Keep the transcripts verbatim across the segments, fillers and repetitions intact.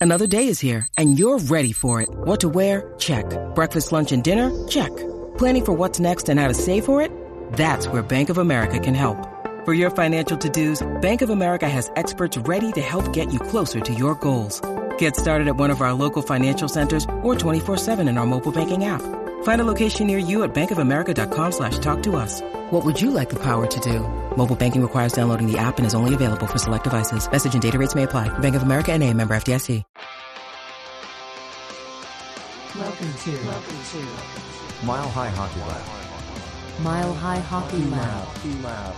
Another day is here, and you're ready for it. What to wear? Check. Breakfast, lunch, and dinner? Check. Planning for what's next and how to save for it? That's where Bank of America can help. For your financial to-dos, Bank of America has experts ready to help get you closer to your goals. Get started at one of our local financial centers or twenty-four seven in our mobile banking app. Find a location near you at bankofamerica.com slash talk to us. What would you like the power to do? Mobile banking requires downloading the app and is only available for select devices. Message and data rates may apply. Bank of America N A, member F D I C. Welcome to, welcome to Mile High Hockey Lab. Mile High Hockey Lab. Hockey Lab.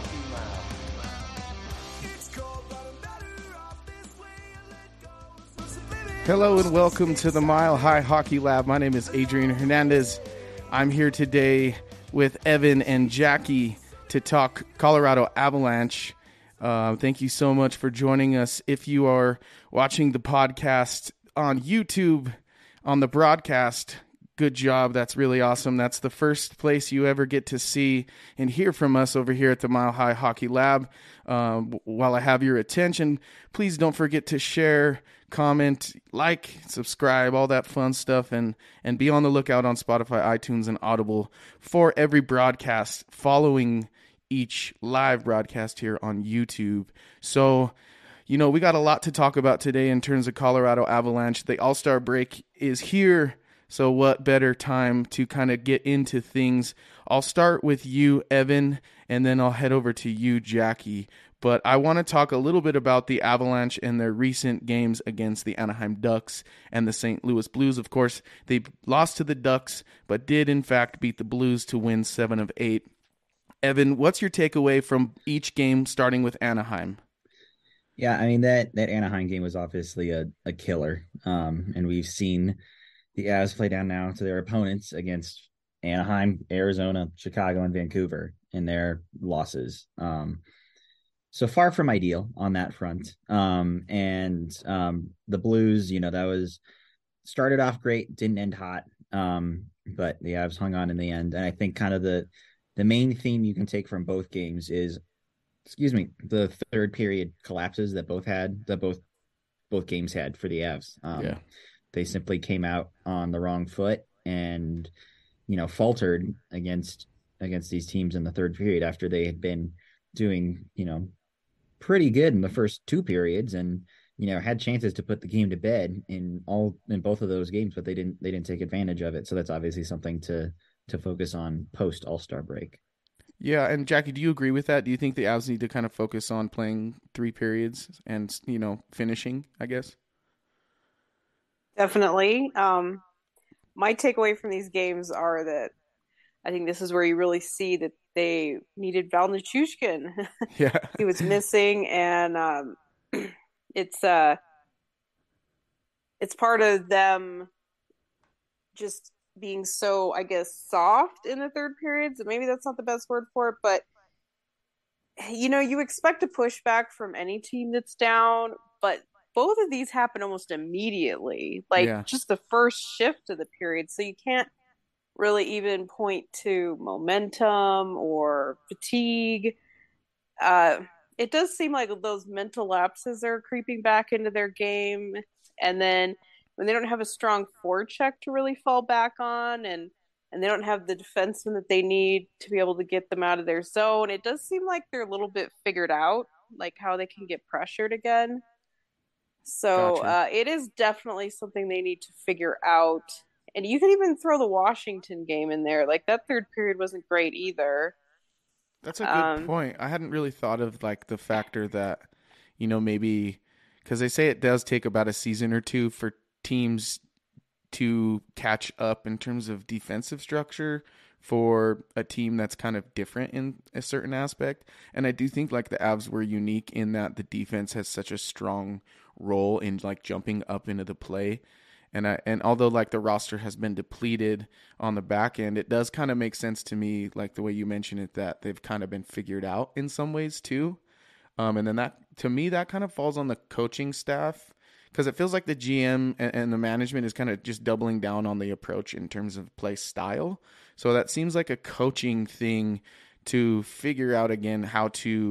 Hello and welcome to the Mile High Hockey Lab. My name is Adrian Hernandez. I'm here today with Evan and Jackie to talk Colorado Avalanche. Uh, thank you so much for joining us. If you are watching the podcast on YouTube, on the broadcast, good job. That's really awesome. That's the first place you ever get to see and hear from us over here at the Mile High Hockey Lab. Um, while I have your attention, please don't forget to share, comment, like, subscribe, all that fun stuff, and, and be on the lookout on Spotify, iTunes, and Audible for every broadcast following each live broadcast here on YouTube. So, you know, we got a lot to talk about today in terms of Colorado Avalanche. The All-Star break is here, so what better time to kind of get into things. I'll start with you, Evan, and then I'll head over to you, Jackie. But I want to talk a little bit about the Avalanche and their recent games against the Anaheim Ducks and the Saint Louis Blues. Of course, they lost to the Ducks, but did in fact beat the Blues to win seven of eight. Evan, what's your takeaway from each game starting with Anaheim? Yeah, I mean, that, that Anaheim game was obviously a, a killer. Um, and we've seen the Avs play down now to their opponents against Anaheim, Arizona, Chicago, and Vancouver in their losses. Um, so far from ideal on that front. Um, and um, the Blues, you know, that was started off great, didn't end hot. Um, but the Avs hung on in the end. And I think kind of the, the main theme you can take from both games is, excuse me, the third period collapses that both had, that both, both games had for the Avs. Um, yeah. They simply came out on the wrong foot and, you know, faltered against against these teams in the third period after they had been doing, you know, pretty good in the first two periods and, you know, had chances to put the game to bed in all in both of those games, but they didn't they didn't take advantage of it. So that's obviously something to to focus on post All-Star break. Yeah, and Jackie, do you agree with that? Do you think the Avs need to kind of focus on playing three periods and, you know, finishing, I guess? Definitely. Um, my takeaway from these games are that I think this is where you really see that they needed Val Nichushkin. Yeah. He was missing, and um, it's uh, it's part of them just being so, I guess, soft in the third periods. Maybe that's not the best word for it, but you know, you expect a pushback from any team that's down, but both of these happen almost immediately, like yeah. just the first shift of the period. So you can't really even point to momentum or fatigue. Uh, it does seem like those mental lapses are creeping back into their game. And then when they don't have a strong forecheck to really fall back on, and, and they don't have the defenseman that they need to be able to get them out of their zone, it does seem like they're a little bit figured out, like how they can get pressured again. So Gotcha. uh, it is definitely something they need to figure out. And you can even throw the Washington game in there. Like, that third period wasn't great either. That's a good um, point. I hadn't really thought of, like, the factor that, you know, maybe – because they say it does take about a season or two for teams to catch up in terms of defensive structure for a team that's kind of different in a certain aspect. And I do think, like, the Avs were unique in that the defense has such a strong – role in like jumping up into the play, and I and although like the roster has been depleted on the back end, it does kind of make sense to me, like the way you mentioned it, that they've kind of been figured out in some ways too. Um, and then that to me that kind of falls on the coaching staff, because it feels like the G M and, and the management is kind of just doubling down on the approach in terms of play style. So that seems like a coaching thing to figure out again how to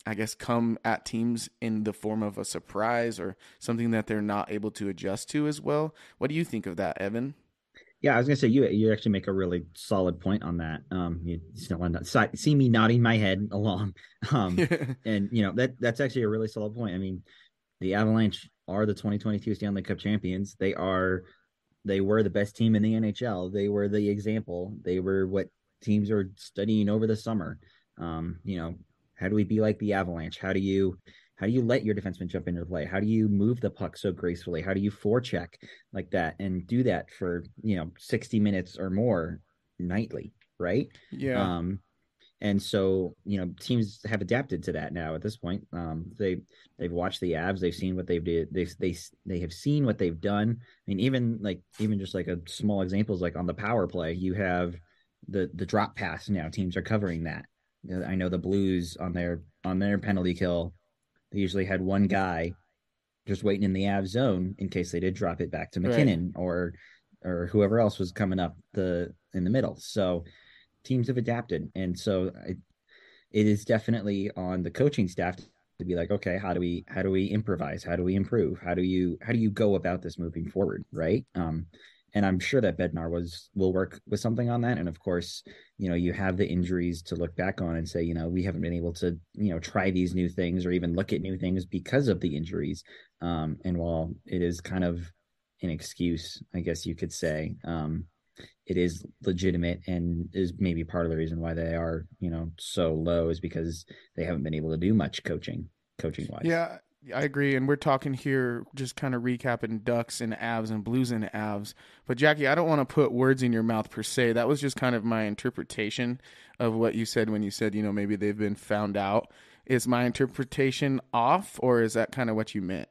I guess, come at teams in the form of a surprise or something that they're not able to adjust to as well. What do you think of that, Evan? Yeah, I was gonna say you you actually make a really solid point on that. Um, you still want to see me nodding my head along, um, and you know that that's actually a really solid point. I mean, the Avalanche are the twenty twenty-two Stanley Cup champions. They are they were the best team in the N H L. They were the example. They were what teams are studying over the summer. Um, you know, how do we be like the Avalanche? How do you how do you let your defenseman jump into play? How do you move the puck so gracefully? How do you forecheck like that and do that for, you know, sixty minutes or more nightly, right? Yeah. Um, and so, you know, teams have adapted to that now at this point. Um, they they've watched the Avs, they've seen what they've did, they they they have seen what they've done. I mean, even like even just like a small examples, like on the power play, you have the the drop pass now. Teams are covering that. I know the Blues on their on their penalty kill, they usually had one guy just waiting in the Avs zone in case they did drop it back to McKinnon right. or or whoever else was coming up the in the middle. So teams have adapted, and so it, it is definitely on the coaching staff to be like, okay, how do we how do we improvise? How do we improve? How do you how do you go about this moving forward, right? Um, and I'm sure that Bednar was will work with something on that. And of course, you know, you have the injuries to look back on and say, you know, we haven't been able to, you know, try these new things or even look at new things because of the injuries. Um, and while it is kind of an excuse, I guess you could say, um, it is legitimate and is maybe part of the reason why they are, you know, so low is because they haven't been able to do much coaching, coaching wise. Yeah, I agree. And we're talking here, just kind of recapping Ducks and Avs and Blues and Avs. But Jackie, I don't want to put words in your mouth per se. That was just kind of my interpretation of what you said when you said, you know, maybe they've been found out. Is my interpretation off, or is that kind of what you meant?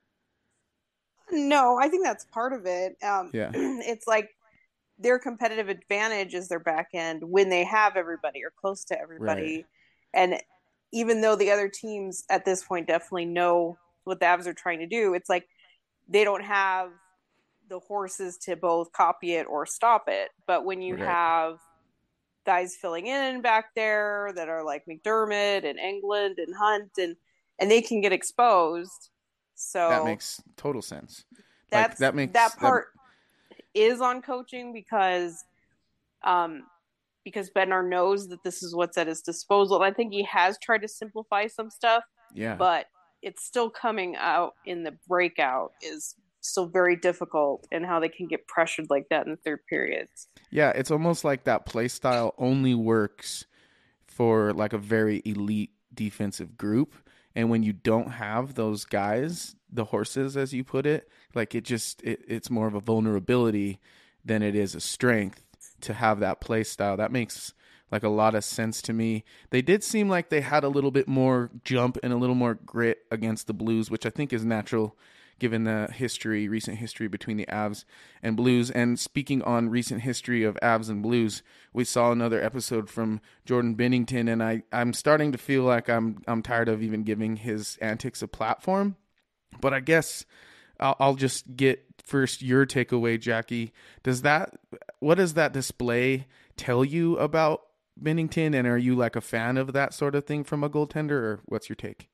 No, I think that's part of it. Um, yeah. It's like, their competitive advantage is their back end when they have everybody or close to everybody. Right. And even though the other teams at this point definitely know what the Avs are trying to do, it's like they don't have the horses to both copy it or stop it. But when you right. have guys filling in back there that are like McDermott and Engelland and Hunt, and, and they can get exposed. So that makes total sense. That's, like, that makes that part. That... is on coaching because um because Bednar knows that this is what's at his disposal. I think he has tried to simplify some stuff. Yeah. But it's still coming out in the breakout is still very difficult, and how they can get pressured like that in the third periods. Yeah, it's almost like that play style only works for like a very elite defensive group. And when you don't have those guys, the horses, as you put it, like it just, it, it's more of a vulnerability than it is a strength to have that play style. That makes like a lot of sense to me. They did seem like they had a little bit more jump and a little more grit against the Blues, which I think is natural given the history, recent history between the Avs and Blues. And speaking on recent history of Avs and Blues, we saw another episode from Jordan Binnington, and I, I'm starting to feel like I'm I'm tired of even giving his antics a platform. But I guess I'll, I'll just get first your takeaway, Jackie. Does that what does that display tell you about Binnington, and are you like a fan of that sort of thing from a goaltender, or what's your take?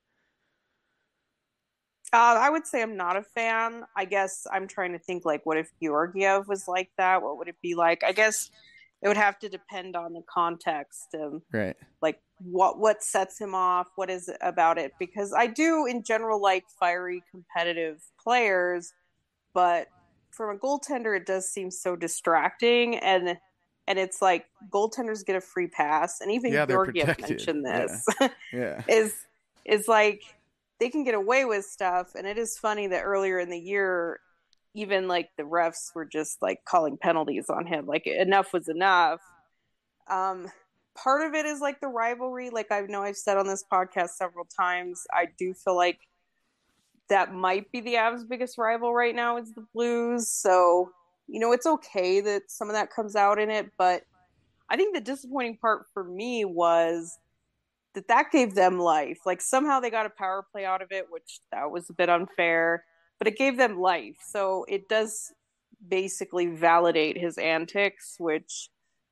Uh, I would say I'm not a fan. I guess I'm trying to think, like, what if Georgiev was like that? What would it be like? I guess it would have to depend on the context of, right? Like, what what sets him off? What is it about it? Because I do, in general, like fiery, competitive players, but from a goaltender, it does seem so distracting, and and it's like goaltenders get a free pass, and even yeah, Georgiev mentioned this. Yeah. yeah. is is like. They can get away with stuff, and it is funny that earlier in the year, even like the refs were just like calling penalties on him. Like enough was enough. Um, part of it is like the rivalry. Like I know I've said on this podcast several times, I do feel like that might be the Avs' biggest rival right now is the Blues. So, you know, it's okay that some of that comes out in it, but I think the disappointing part for me was that that gave them life. Like somehow they got a power play out of it, which that was a bit unfair, but it gave them life. So it does basically validate his antics, which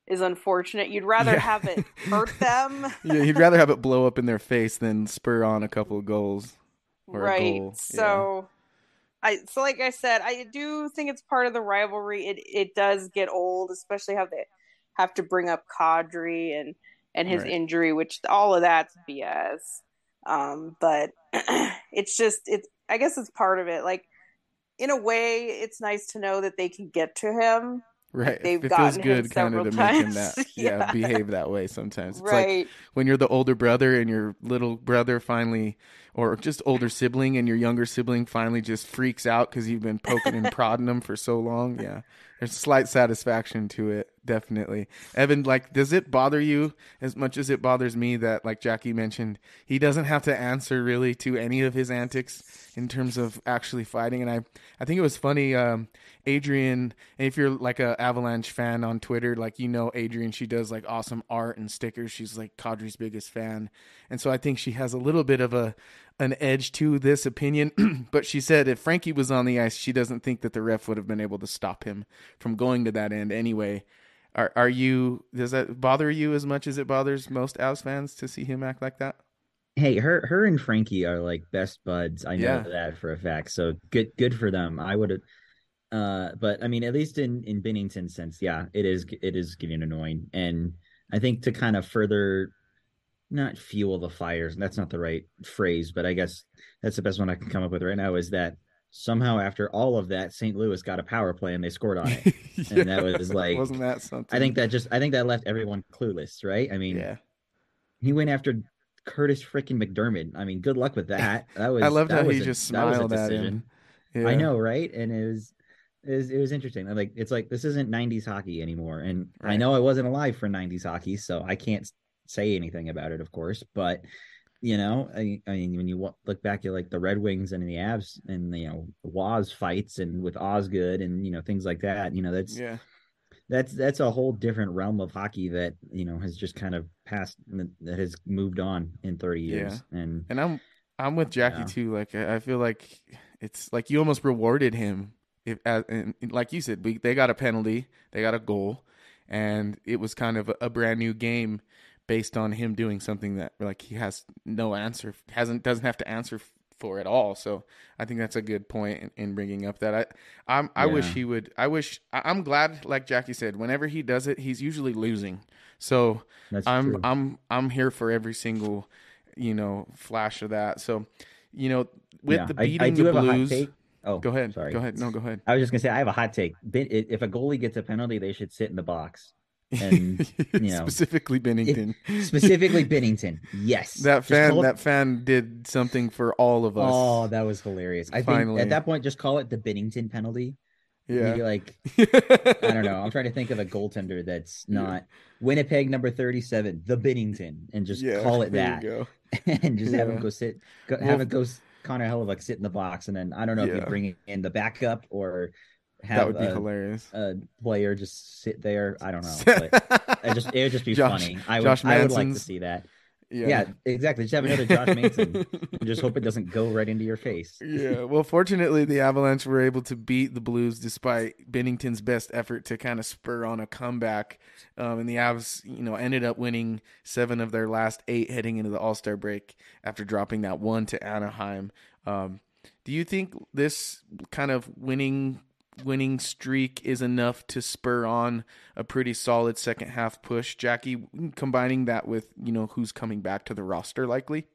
is unfortunate. You'd rather Yeah. have it hurt them. Yeah, you'd rather have it blow up in their face than spur on a couple of goals or a Right. goal. So I so like I said, I do think it's part of the rivalry. It it does get old, especially how they have to bring up Kadri and and his Right. injury, which all of that's B S. Um, but it's just it's I guess it's part of it. Like in a way, it's nice to know that they can get to him. Right. Like they've It feels gotten good him kind of several to make him times. that, yeah, Yeah. behave that way sometimes. It's like Right. when you're the older brother and your little brother finally, or just older sibling and your younger sibling finally just freaks out because you've been poking and prodding them for so long. Yeah. There's slight satisfaction to it. Definitely. Evan, like, does it bother you as much as it bothers me that, like Jackie mentioned, he doesn't have to answer really to any of his antics in terms of actually fighting? And I, I think it was funny, um, Adrian, and if you're like a Avalanche fan on Twitter, like, you know, Adrian, she does like awesome art and stickers. She's like Kadri's biggest fan. And so I think she has a little bit of a, an edge to this opinion, but she said if Frankie was on the ice, she doesn't think that the ref would have been able to stop him from going to that end anyway. Are are you, does that bother you as much as it bothers most Avs fans to see him act like that? Hey, her her and Frankie are like best buds. I know Yeah. that for a fact. So good good for them. I would have uh but I mean at least in in Binnington's sense, yeah, it is it is getting annoying. And I think to kind of further not fuel the fires, and that's not the right phrase, but I guess that's the best one I can come up with right now, is that somehow after all of that, Saint Louis got a power play and they scored on it. Yeah. And that was like, wasn't that something? I think that just I think that left everyone clueless, right? I mean, Yeah. he went after Curtis freaking McDermott. I mean, good luck with that. That was I loved that how was he a, just that was a smiled at decision. him. Yeah. I know, right? And it was it was, it was interesting. I'm like, it's like this isn't nineties hockey anymore. And I Right. know I wasn't alive for nineties hockey, so I can't say anything about it, of course. But you know, I, I mean, when you wa- look back at like the Red Wings and the Avs and you know Waz fights and with Osgood and you know things like that, you know that's Yeah. that's that's a whole different realm of hockey that you know has just kind of passed, that has moved on in thirty years. And And I'm I'm with Jackie Yeah. too. Like I I feel like it's like you almost rewarded him if, as, and like you said, we, they got a penalty, they got a goal, and it was kind of a, a brand new game based on him doing something that like he has no answer, hasn't doesn't have to answer f- for at all. So I think that's a good point in, in bringing up that I I'm, I wish Yeah. he would. I wish I, I'm glad, like Jackie said, whenever he does it, he's usually losing. So that's I'm true. I'm I'm here for every single, you know, flash of that. So, you know, with Yeah. the I, beating I do the have a hot Blues. take. Oh, Go ahead. sorry. Go ahead. No, go ahead. I was just gonna say I have a hot take. Bin- i- If a goalie gets a penalty, they should sit in the box. And you know, specifically Bennington. specifically Binnington. Yes. That Just fan call it- that fan did something for all of us. Oh, that was hilarious. I Finally. think at that point, just call it the Binnington penalty. yeah. Maybe like I don't know. I'm trying to think of a goaltender that's not Winnipeg number thirty-seven, the Binnington, and just Yeah, call it there that, you and just have him Yeah. go sit, go, Well, have it go. Connor Hellebuck sit in the box, and then I don't know if Yeah. you bring in the backup or have That would be a, hilarious. a player just sit there. I don't know, but it just it would just be Josh- funny. I would Josh I would like to Manson's- see that. Yeah. Yeah, exactly. Just have another Josh Manson. And just hope it doesn't go right into your face. Yeah, well, fortunately, the Avalanche were able to beat the Blues despite Bennington's best effort to kind of spur on a comeback. Um, and the Avs, you know, ended up winning seven of their last eight heading into the All-Star break after dropping that one to Anaheim. Um, do you think this kind of winning winning streak is enough to spur on a pretty solid second half push, Jackie, combining that with, you know, who's coming back to the roster likely?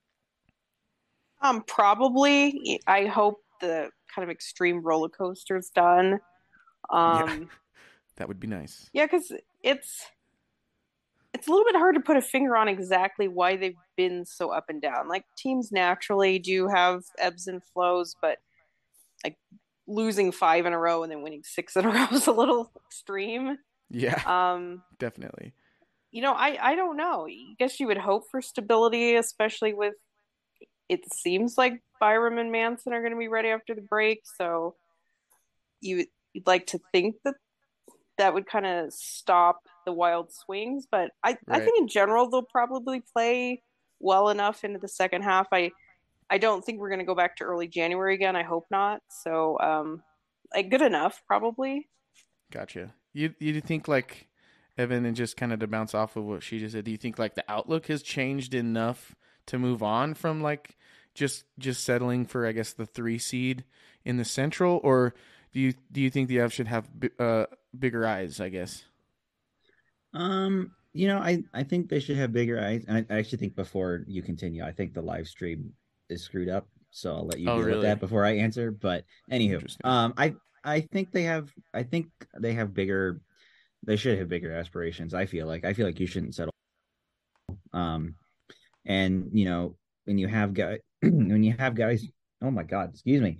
Um, probably. I hope the kind of extreme roller coaster's done. Um, That would be nice. yeah, because it's it's a little bit hard to put a finger on exactly why they've been so up and down. Like teams naturally do have ebbs and flows, but like losing five in a row and then winning six in a row is a little extreme. Yeah, Um, definitely. you know, I I don't know. I guess you would hope for stability, especially with it seems like Byram and Manson are going to be ready after the break, so you you'd like to think that that would kind of stop the wild swings, but I I Right. think in general they'll probably play well enough into the second half. I I don't think we're going to go back to early January again. I hope not. So, um, like good enough, probably. Gotcha. You you think like Evan, and just kind of to bounce off of what she just said, do you think like the outlook has changed enough to move on from like just just settling for, I guess, the three seed in the Central, or do you do you think the Avs should have uh, bigger eyes, I guess? Um, you know, I I think they should have bigger eyes, and I, I actually think before you continue, I think the live stream is screwed up, so I'll let you Oh, deal really? with that before I answer. But anywho, Interesting. um, I I think they have I think they have bigger. They should have bigger aspirations. I feel like I feel like you shouldn't settle. Um, and you know when you have guys when you have guys. Oh my God, excuse me.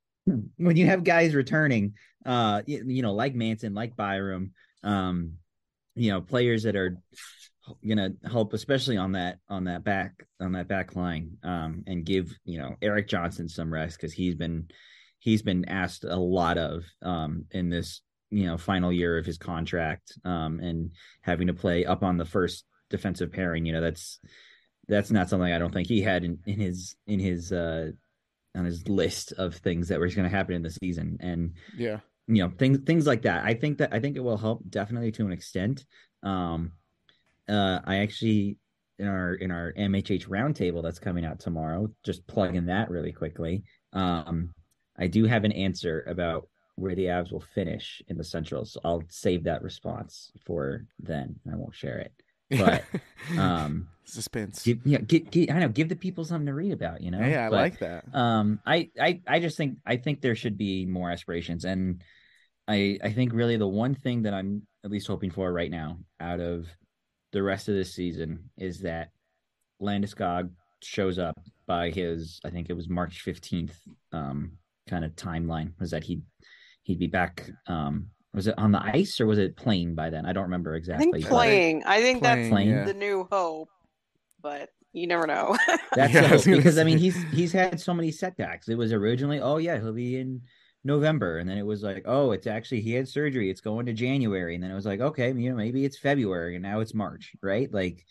When you have guys returning, uh, you, you know, like Manson, like Byram, um, you know, players that are gonna help, especially on that on that back on that back line, um, and give you know Eric Johnson some rest because he's been he's been asked a lot of um in this you know final year of his contract, um, and having to play up on the first defensive pairing. You know, that's that's not something I don't think he had in, in his in his uh on his list of things that were going to happen in the season. And Yeah. you know things things like that. I think that I think it will help definitely to an extent. Um, uh, I actually in our in our M H H roundtable that's coming out tomorrow, just plugging that really quickly. Um, I do have an answer about where the Avs will finish in the Central, so I'll save that response for then. I won't share it, but um, suspense. give, yeah, give, give, I know, give the people something to read about. You know, Yeah, I but, like that. Um, I, I, I just think I think there should be more aspirations, and I, I think really the one thing that I'm at least hoping for right now out of the rest of this season is that Landeskog shows up by his, I think it was March fifteenth, um, kind of timeline, was that he'd he'd be back. Um, was it on the ice or was it playing by then? I don't remember I exactly. think playing. I think Playing, that's Playing. yeah. the new hope, but you never know. That's Yeah, the I was hope, gonna because I say. mean he's he's had so many setbacks. It was originally, oh yeah, he'll be in November, and then it was like, oh, it's actually he had surgery, it's going to January, and then it was like, okay, you know, maybe it's February, and now it's March, right? Like,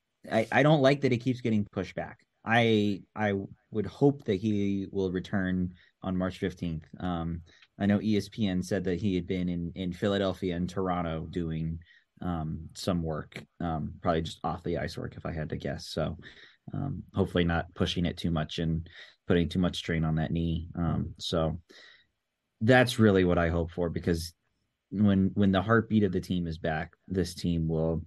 I I don't like that it keeps getting pushed back. I I would hope that he will return on March fifteenth. Um, I know E S P N said that he had been in in Philadelphia and Toronto doing um some work, um, probably just off the ice work if I had to guess. So um, hopefully not pushing it too much and putting too much strain on that knee. Um, so that's really what I hope for, because when when the heartbeat of the team is back, this team will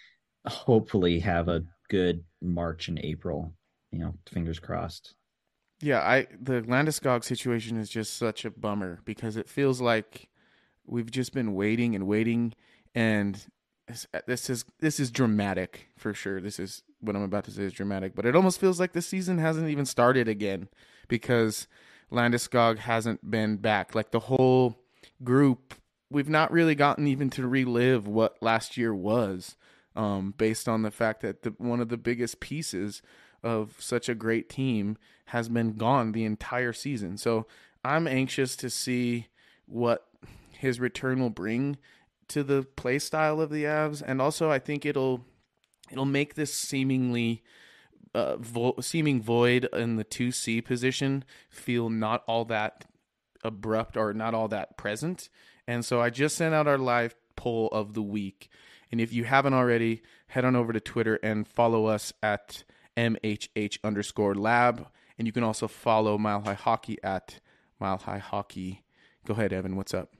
hopefully have a good March and April. You know, fingers crossed. Yeah, I the Landeskog situation is just such a bummer because it feels like we've just been waiting and waiting, and this, this is this is dramatic for sure. This is what I'm about to say is dramatic, but it almost feels like the season hasn't even started again because Landeskog hasn't been back. Like the whole group, we've not really gotten even to relive what last year was, um, based on the fact that the, one of the biggest pieces of such a great team has been gone the entire season. So I'm anxious to see what his return will bring to the play style of the Avs, and also I think it'll it'll make this seemingly uh, vo- seeming void in the two C position feel not all that abrupt or not all that present. And so I just sent out our live poll of the week, and if you haven't already, head on over to Twitter and follow us at M H H underscore lab. And you can also follow Mile High Hockey at Mile High Hockey. Go ahead, Evan. What's up?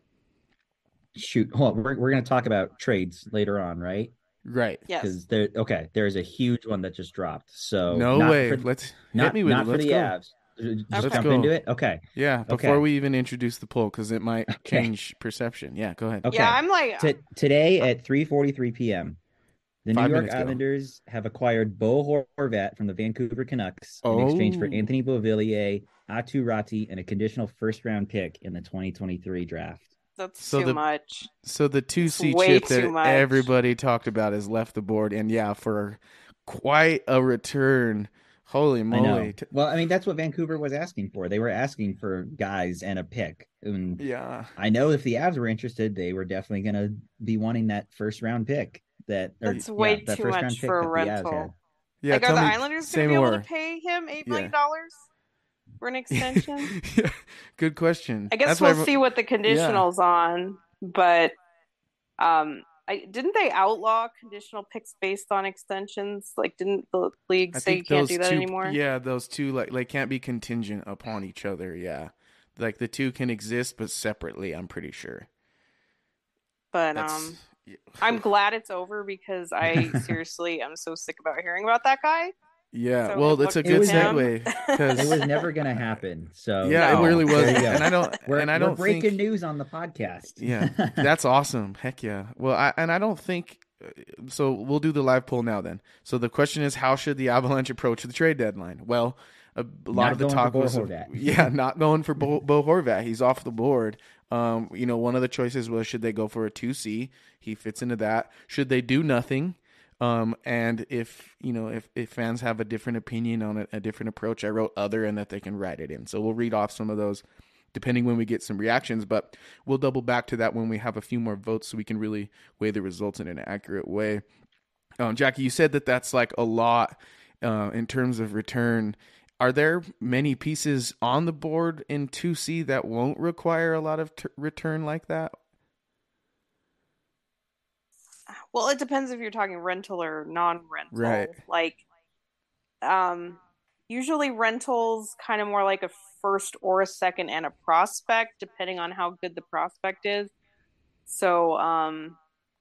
Shoot, hold on. We're we're gonna talk about trades later on, right? Right. Yes. Because there, okay, there's a huge one that just dropped. So No not way. for- Let's not, hit me with not it. for Let's the go. Avs. Just Let's jump go. into it. Okay. Yeah, before Okay. we even introduce the poll, because it might Okay. change perception. Yeah, go ahead. Okay. Yeah, I'm like, T- today at three forty-three p.m., the Five New York minutes ago. Islanders have acquired Bo Horvat from the Vancouver Canucks in exchange for Oh. Anthony Beauvillier, Atu Ratti, and a conditional first-round pick in the twenty twenty-three draft. that's So too the- much. So the two C Way chip too that much. everybody talked about has left the board, and yeah, for quite a return. Holy I moly! know. T- Well, I mean, that's what Vancouver was asking for. They were asking for guys and a pick. And Yeah, I know if the Avs were interested, they were definitely going to be wanting that first-round pick. That or, That's way yeah, that too first-round much pick for a that the Avs had. rental. yeah. like, are tell the me- Islanders say going to be more. able to pay him eight Yeah. million dollars for an extension? Yeah, good question. I guess That's we'll why- see what the conditionals on, but um, I didn't they outlaw conditional picks based on extensions? Like, didn't the league I say you think can't those do that two, anymore? yeah, those two like like can't be contingent upon each other. Yeah, like the two can exist but separately. I'm pretty sure. But That's um, I'm glad it's over because I seriously am so sick about hearing about that guy. yeah. So Well, good it's a luck It good with was him. segue It because was never going to happen. So yeah, No. it really there wasn't. you go. And I don't We're, and I we're don't breaking think news on the podcast. yeah, that's awesome. Heck yeah. Well, I and I don't think so. We'll do the live poll now then. So the question is, how should the Avalanche approach the trade deadline? Well, a, a lot Not of the going talk for Bo was, Horvat. yeah, not going for Bo, Bo Horvat. He's off the board. Um, you know, one of the choices was should they go for a two C? He fits into that. Should they do nothing? Um, and if you know, if, if fans have a different opinion on it, a different approach, I wrote other and that they can write it in. So we'll read off some of those depending when we get some reactions, but we'll double back to that when we have a few more votes so we can really weigh the results in an accurate way. Um, Jackie, you said that that's like a lot uh, in terms of return. Are there many pieces on the board in two C that won't require a lot of t- return like that? Well, it depends if you're talking rental or non-rental. Right. Like, um, usually rentals kind of more like a first or a second and a prospect, depending on how good the prospect is. So, um,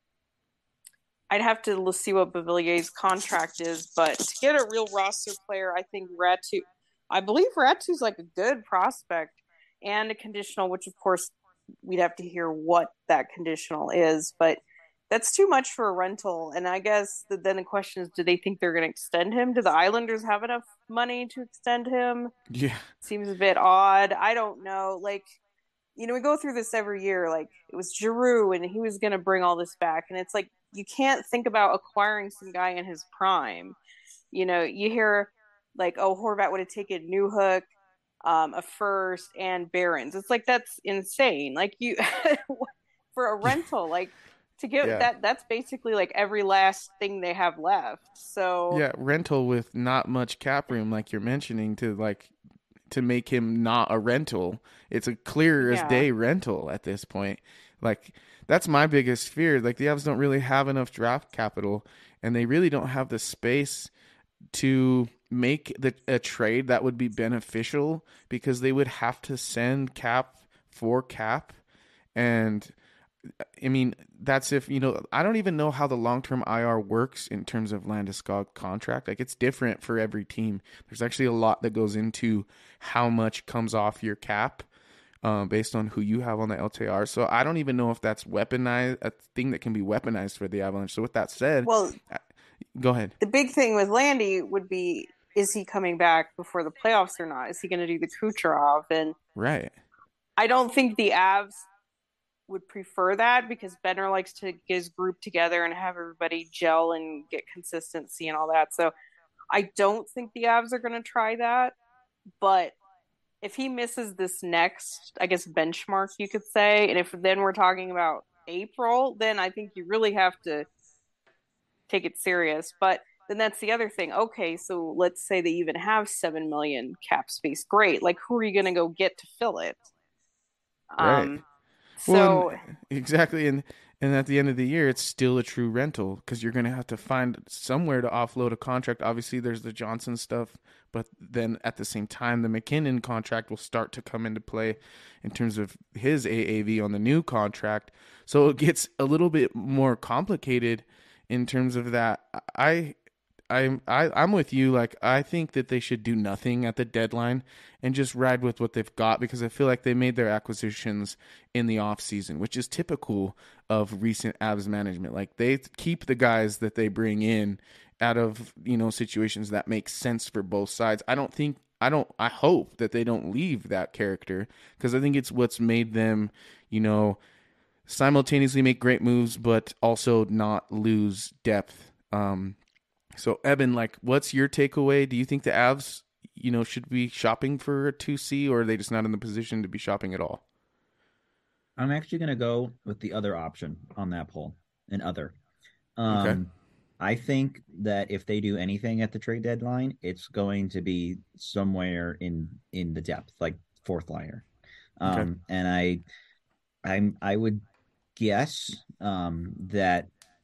I'd have to l- see what Bavillier's contract is, but to get a real roster player, I think Ratu, I believe Ratu's like a good prospect and a conditional, which of course we'd have to hear what that conditional is, but that's too much for a rental. And I guess the, then the question is, do they think they're going to extend him? Do the Islanders have enough money to extend him? Yeah. Seems a bit odd. I don't know. Like, you know, we go through this every year. Like, it was Giroux, and he was going to bring all this back. And it's like, you can't think about acquiring some guy in his prime. You know, you hear, like, oh, Horvat would have taken Newhook, um, a first, and Barons. It's like, that's insane. Like, you, for a rental, like, to get Yeah. that, that's basically like every last thing they have left. So Yeah, rental with not much cap room, like you're mentioning, to like to make him not a rental. It's a clear as Yeah. day rental at this point. Like that's my biggest fear. Like the Avs don't really have enough draft capital, and they really don't have the space to make the a trade that would be beneficial because they would have to send cap for cap. And I mean, that's if, you know, I don't even know how the long-term I R works in terms of Landeskog contract. Like, it's different for every team. There's actually a lot that goes into how much comes off your cap um, based on who you have on the L T R. So I don't even know if that's weaponized, a thing that can be weaponized for the Avalanche. So with that said, well, go ahead. the big thing with Landy would be, is he coming back before the playoffs or not? Is he going to do the Kucherov? And Right. I don't think the Avs would prefer that because Benner likes to get his group together and have everybody gel and get consistency and all that. So I don't think the Avs are going to try that. But if he misses this next, I guess, benchmark, you could say, and if then we're talking about April, then I think you really have to take it serious. But then that's the other thing. Okay, so let's say they even have seven million cap space. Great. Like, who are you going to go get to fill it? Right. Um, Well, so and- exactly, and and at the end of the year, it's still a true rental because you're going to have to find somewhere to offload a contract. Obviously, there's the Johnson stuff, but then at the same time, the McKinnon contract will start to come into play in terms of his A A V on the new contract. So it gets a little bit more complicated in terms of that. I. I'm I, I'm with you. Like, I think that they should do nothing at the deadline and just ride with what they've got because I feel like they made their acquisitions in the off season, which is typical of recent Avs management. Like, they keep the guys that they bring in out of, you know, situations that make sense for both sides. I don't think I don't I hope that they don't leave that character because I think it's what's made them, you know, simultaneously make great moves but also not lose depth. Um So, Evan, like, what's your takeaway? Do you think the Avs, you know, should be shopping for a two C, or are they just not in the position to be shopping at all? I'm actually going to go with the other option on that poll, an other. Um, Okay. I think that if they do anything at the trade deadline, it's going to be somewhere in in the depth, like fourth liner. Um, Okay. And I, I'm I would guess um, that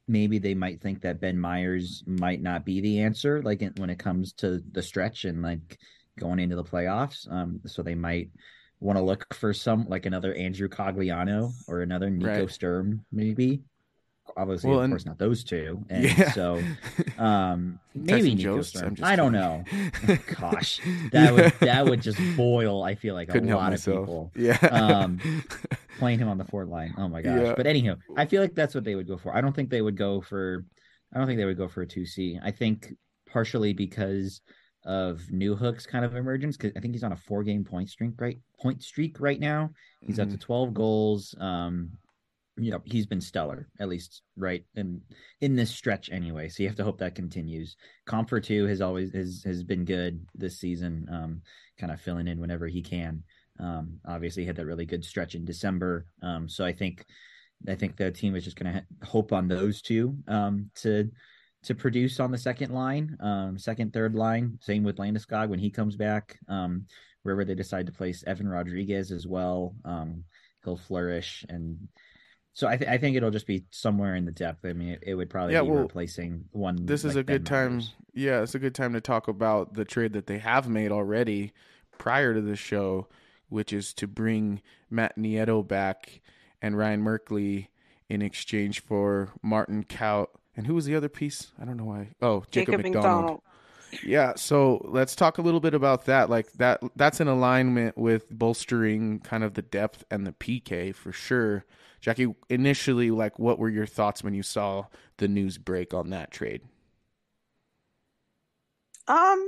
maybe they might think that Ben Myers might not be the answer, like in, when it comes to the stretch and like going into the playoffs. Um, so they might want to look for some like another Andrew Cogliano or another Nico Right. Sturm, maybe. Obviously, Well, of and course, not those two. And yeah. so, um, maybe Tyson Nico Jost? I'm Sturm. just I don't kidding. know. Oh, gosh, that would that would just boil. I feel like Couldn't a help lot of myself. people. Yeah. Um, playing him on the fourth line. Oh my gosh. Yeah. But anyhow, I feel like that's what they would go for. I don't think they would go for. I don't think they would go for a two C. I think partially because of Newhook's kind of emergence. Because I think he's on a four game point streak right point streak right now. He's up Mhm. to twelve goals. Um, you know, he's been stellar, at least right in in this stretch anyway. So you have to hope that continues. Comfer two has always has has been good this season, um, kind of filling in whenever he can. Um, obviously he had that really good stretch in December. Um, so I think I think the team is just going to ha- hope on those two um, to to produce on the second line, um, second, third line. Same with Landeskog when he comes back. Um, wherever they decide to place Evan Rodriguez as well, um, he'll flourish. And so I, th- I think it'll just be somewhere in the depth. I mean, it, it would probably Yeah, be well, replacing one. This is like a good Ben time. Myers. Yeah, it's a good time to talk about the trade that they have made already prior to the show, which is to bring Matt Nieto back and Ryan Merkley in exchange for Martin Kaut. And who was the other piece? I don't know why. Oh, Jacob, Jacob McDonald. McDonald. Yeah, so let's talk a little bit about that. Like that that's in alignment with bolstering kind of the depth and the P K for sure. Jackie, initially, like what were your thoughts when you saw the news break on that trade? Um,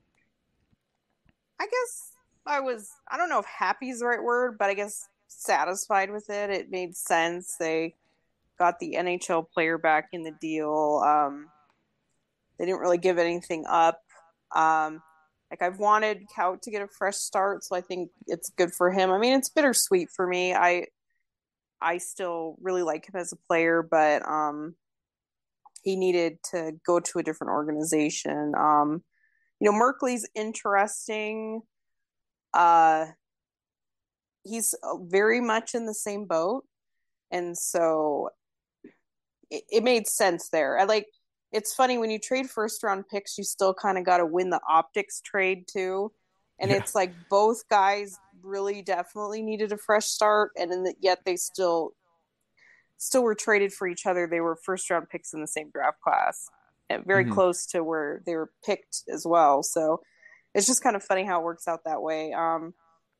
I guess I was, I don't know if happy is the right word, but I guess satisfied with it. It made sense. They got the N H L player back in the deal. Um, they didn't really give anything up. Um, like I've wanted Kaut to get a fresh start, so I think it's good for him. I mean, it's bittersweet for me. I I still really like him as a player, but um, he needed to go to a different organization. Um, you know, Merkley's interesting. Uh, he's very much in the same boat, and so it, it made sense there. I like. It's funny when you trade first round picks, you still kind of got to win the optics trade too, and Yeah. it's like both guys really definitely needed a fresh start, and in the, yet they still still were traded for each other. They were first round picks in the same draft class, and very Mhm. close to where they were picked as well. So it's just kind of funny how it works out that way. Um,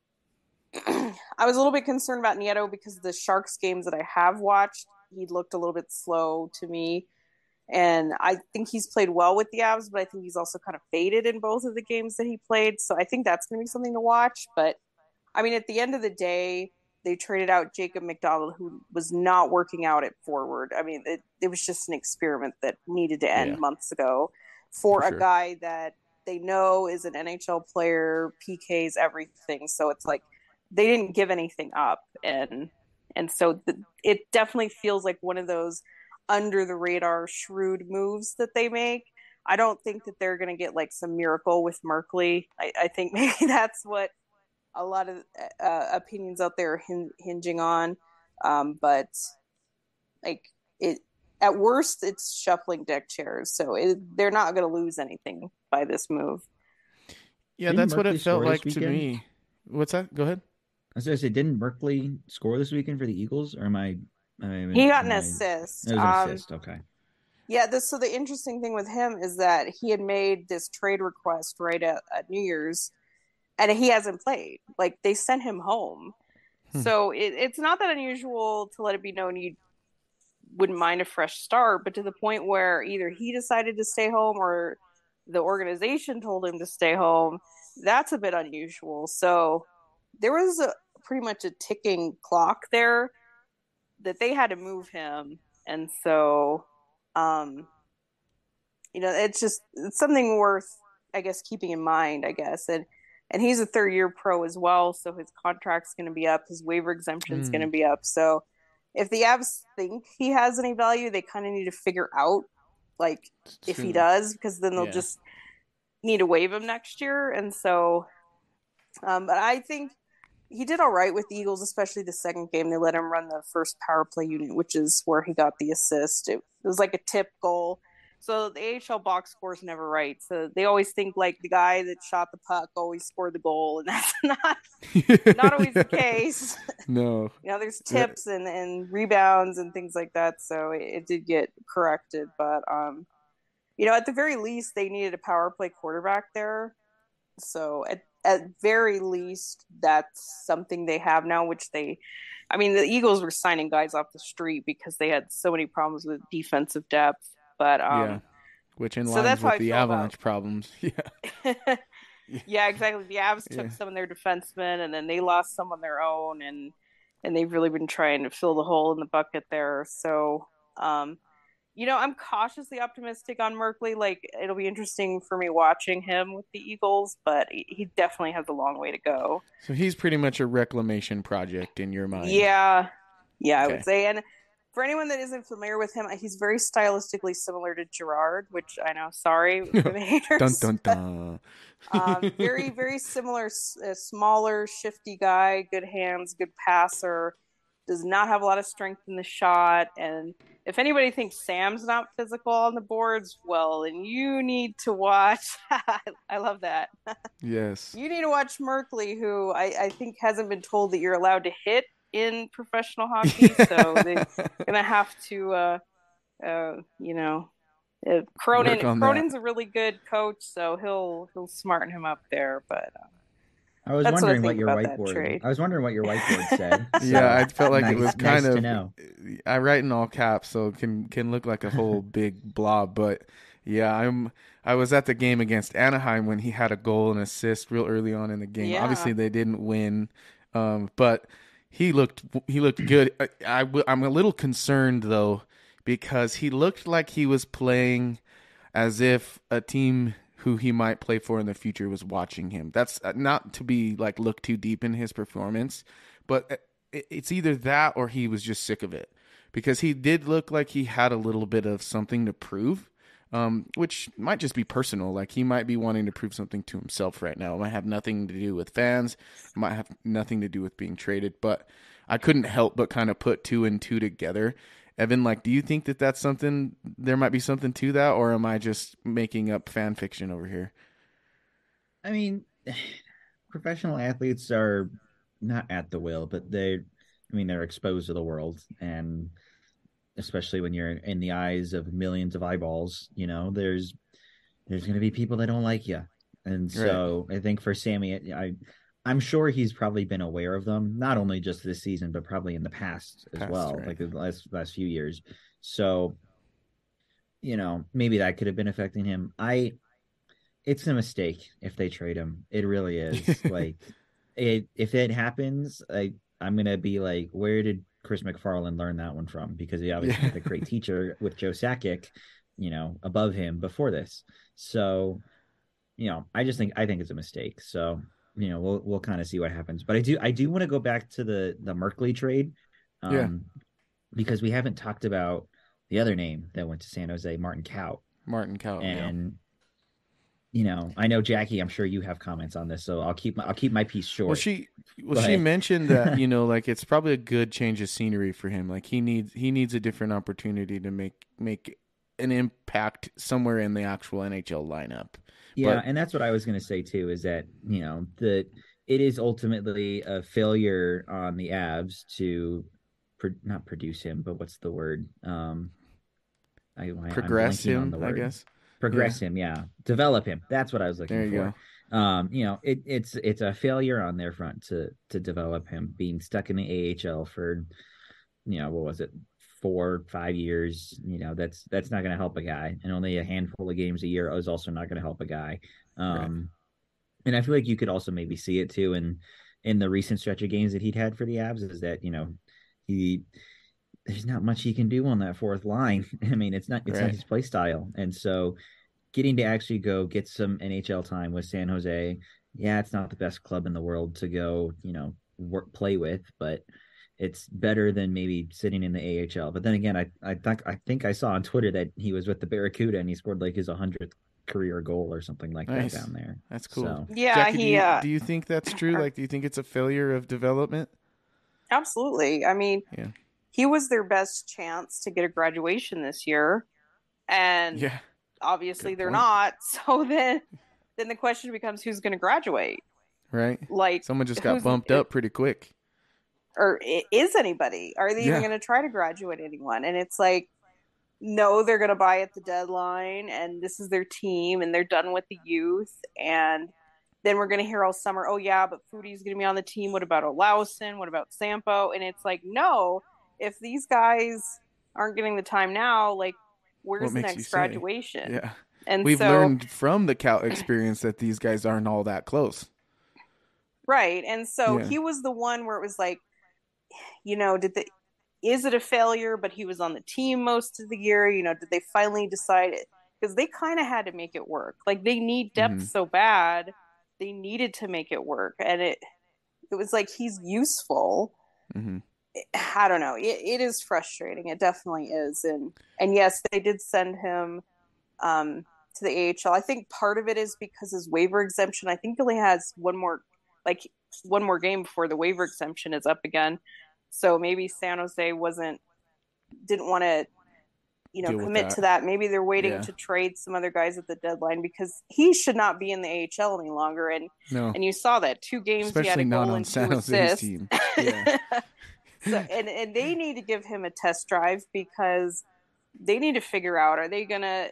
I was a little bit concerned about Nieto because the Sharks games that I have watched, he looked a little bit slow to me. And I think he's played well with the Avs, but I think he's also kind of faded in both of the games that he played. So I think that's going to be something to watch. But I mean, at the end of the day, they traded out Jacob McDonald, who was not working out at forward. I mean, it, it was just an experiment that needed to end Yeah. months ago for, For a sure. guy that they know is an N H L player, P Ks, everything. So it's like they didn't give anything up. And and so the, it definitely feels like one of those under the radar shrewd moves that they make. I don't think that they're going to get like some miracle with Merkley. I, I think maybe that's what a lot of uh, opinions out there are hin- hinging on. Um, but like it, at worst, it's shuffling deck chairs. So it, they're not going to lose anything by this move. Yeah, Didn't that's what it Merkley felt score like this to weekend? me. What's that? Go ahead. I was going to say, didn't Merkley score this weekend for the Eagles? Or am I? Am I He got am an I- assist. It was an Um, assist. Okay. Yeah, this so the interesting thing with him is that he had made this trade request right at, at New Year's, and he hasn't played. Like they sent him home, Hmm. so it, it's not that unusual to let it be known you wouldn't mind a fresh start. But to the point where either he decided to stay home or the organization told him to stay home, that's a bit unusual. So there was a pretty much a ticking clock there that they had to move him, and so. Um, you know, it's just it's something worth, I guess, keeping in mind, I guess. And and he's a third year pro as well, so his contract's going to be up, his waiver exemption's Mm. going to be up. So if the Avs think he has any value, they kind of need to figure out like if he Soon. does, because then they'll Yeah. just need to waive him next year. And so, um, but I think he did all right with the Eagles, especially the second game. They let him run the first power play unit, which is where he got the assist. It, it was like a tip goal. So the A H L box score is never right. So they always think like the guy that shot the puck always scored the goal, and that's not not always the case. No. You know, there's tips and, and rebounds and things like that. So it, it did get corrected. But, um, you know, at the very least, they needed a power play quarterback there. So at, at very least, that's something they have now, which they, I mean, the Eagles were signing guys off the street because they had so many problems with defensive depth. But, um, yeah, which in so lines that's with how I the feel Avalanche about- problems. Yeah. Yeah, exactly. The Avs took Yeah. some of their defensemen, and then they lost some on their own, and and they've really been trying to fill the hole in the bucket there. So, um, you know, I'm cautiously optimistic on Merkley. Like, it'll be interesting for me watching him with the Eagles, but he he definitely has a long way to go. So he's pretty much a reclamation project in your mind. Yeah, yeah, I Okay. would say. And for anyone that isn't familiar with him, he's very stylistically similar to Gerard, which I know, sorry, for the haters. Dun dun dun. um, very, very similar, s- uh, smaller, shifty guy, good hands, good passer, does not have a lot of strength in the shot. And if anybody thinks Sam's not physical on the boards, well, then you need to watch. I love that. Yes. You need to watch Merkley, who I, I think hasn't been told that you're allowed to hit in professional hockey. So they're going to have to, uh, uh, you know, uh, Cronin. Work on Cronin's a really good coach, so he'll he'll smarten him up there. But um, I was That's what I wondering what, think your about that whiteboard. trade. I was wondering what your whiteboard said. Yeah, I felt like nice, it was nice kind to of. know. I write in all caps, so it can can look like a whole big blob. But yeah, I'm. I was at the game against Anaheim when he had a goal and assist real early on in the game. Yeah. Obviously, they didn't win, um, but he looked he looked good. I, I w- I'm a little concerned though because he looked like he was playing as if a team who he might play for in the future was watching him. That's uh, not to be like look too deep in his performance, but it- it's either that or he was just sick of it because he did look like he had a little bit of something to prove, um, which might just be personal. Like he might be wanting to prove something to himself right now. It might have nothing to do with fans. It might have nothing to do with being traded, but I couldn't help but kind of put two and two together. Evan, like, do you think that that's something, there might be something to that, or am I just making up fan fiction over here? I mean, professional athletes are not at the will, but they, I mean, they're exposed to the world, and especially when you're in the eyes of millions of eyeballs, you know, there's there's going to be people that don't like you, and so I think for Sammy, I I'm sure he's probably been aware of them, not only just this season, but probably in the past as Past, well, right. like the last last few years. So, you know, maybe that could have been affecting him. I, it's a mistake if they trade him. It really is. Like, it if it happens, I I'm gonna be like, where did Chris McFarland learn that one from? Because he obviously Yeah. had a great teacher with Joe Sakic, you know, above him before this. So, you know, I just think I think it's a mistake. So, you know, we'll we'll kind of see what happens. But I do I do want to go back to the the Merkley trade, um, Yeah. because we haven't talked about the other name that went to San Jose, Martin Kaut, Martin Cowell. yeah. and you know, I know Jackie, I'm sure you have comments on this, so I'll keep my I'll keep my piece short. Well, she well Go she ahead. mentioned that you know like it's probably a good change of scenery for him. Like he needs he needs a different opportunity to make make an impact somewhere in the actual N H L lineup. Yeah, But- and that's what I was going to say too. Is that you know that it is ultimately a failure on the Avs to pro- not produce him, but what's the word? Um, I, I'm Progress blanking on him, the I word. guess. Progress him, yeah, develop him. That's what I was looking There you for. Um, you know, it, it's it's a failure on their front to to develop him, being stuck in the A H L for, you know, what was it, four, five years. You know, that's that's not going to help a guy, and only a handful of games a year is also not going to help a guy. Um, and I feel like you could also maybe see it too in in the recent stretch of games that he'd had for the Avs, is that you know he there's not much he can do on that fourth line. I mean, it's not it's Right. not his play style, and so getting to actually go get some N H L time with San Jose, yeah, it's not the best club in the world to go, you know, work play with, but it's better than maybe sitting in the A H L. But then again, I I think I think I saw on Twitter that he was with the Barracuda and he scored like his hundredth career goal or something like Nice. that down there. That's cool. So, Yeah, Jackie, do he. you, Uh, do you think that's true? Like, do you think it's a failure of development? absolutely. I mean, Yeah. he was their best chance to get a graduation this year, and Yeah. obviously Good they're point. not. So then, then the question becomes, who's going to graduate? Right. Like, Someone just got who's- bumped up pretty quick. or i- is anybody? Are they Yeah. even going to try to graduate anyone? And it's like, no, they're going to buy at the deadline, and this is their team, and they're done with the youth. And then we're going to hear all summer, oh yeah, but Foodie's going to be on the team. What about Olausen? What about Sampo? And it's like, no, if these guys aren't getting the time now, like, where's What the makes you next say? graduation? Yeah. And We've so, learned from the Cal experience that these guys aren't all that close. right. And so Yeah. he was the one where it was like, you know, did the is it a failure? But he was on the team most of the year. You know, did they finally decide it? Because they kind of had to make it work. Like, they need depth Mhm. so bad, they needed to make it work, and it it was like he's useful. hmm I don't know. It, it is frustrating. It definitely is. And and yes, they did send him um, to the A H L. I think part of it is because his waiver exemption. I think he only has one more, like one more game before the waiver exemption is up again. So maybe San Jose wasn't didn't want to, you know, Deal with commit that. to that. Maybe they're waiting Yeah. to trade some other guys at the deadline because he should not be in the A H L any longer. And No. and you saw that two games he had Especially a not goal on and San two Jose's assists. team. Yeah. So, and and they need to give him a test drive because they need to figure out, are they gonna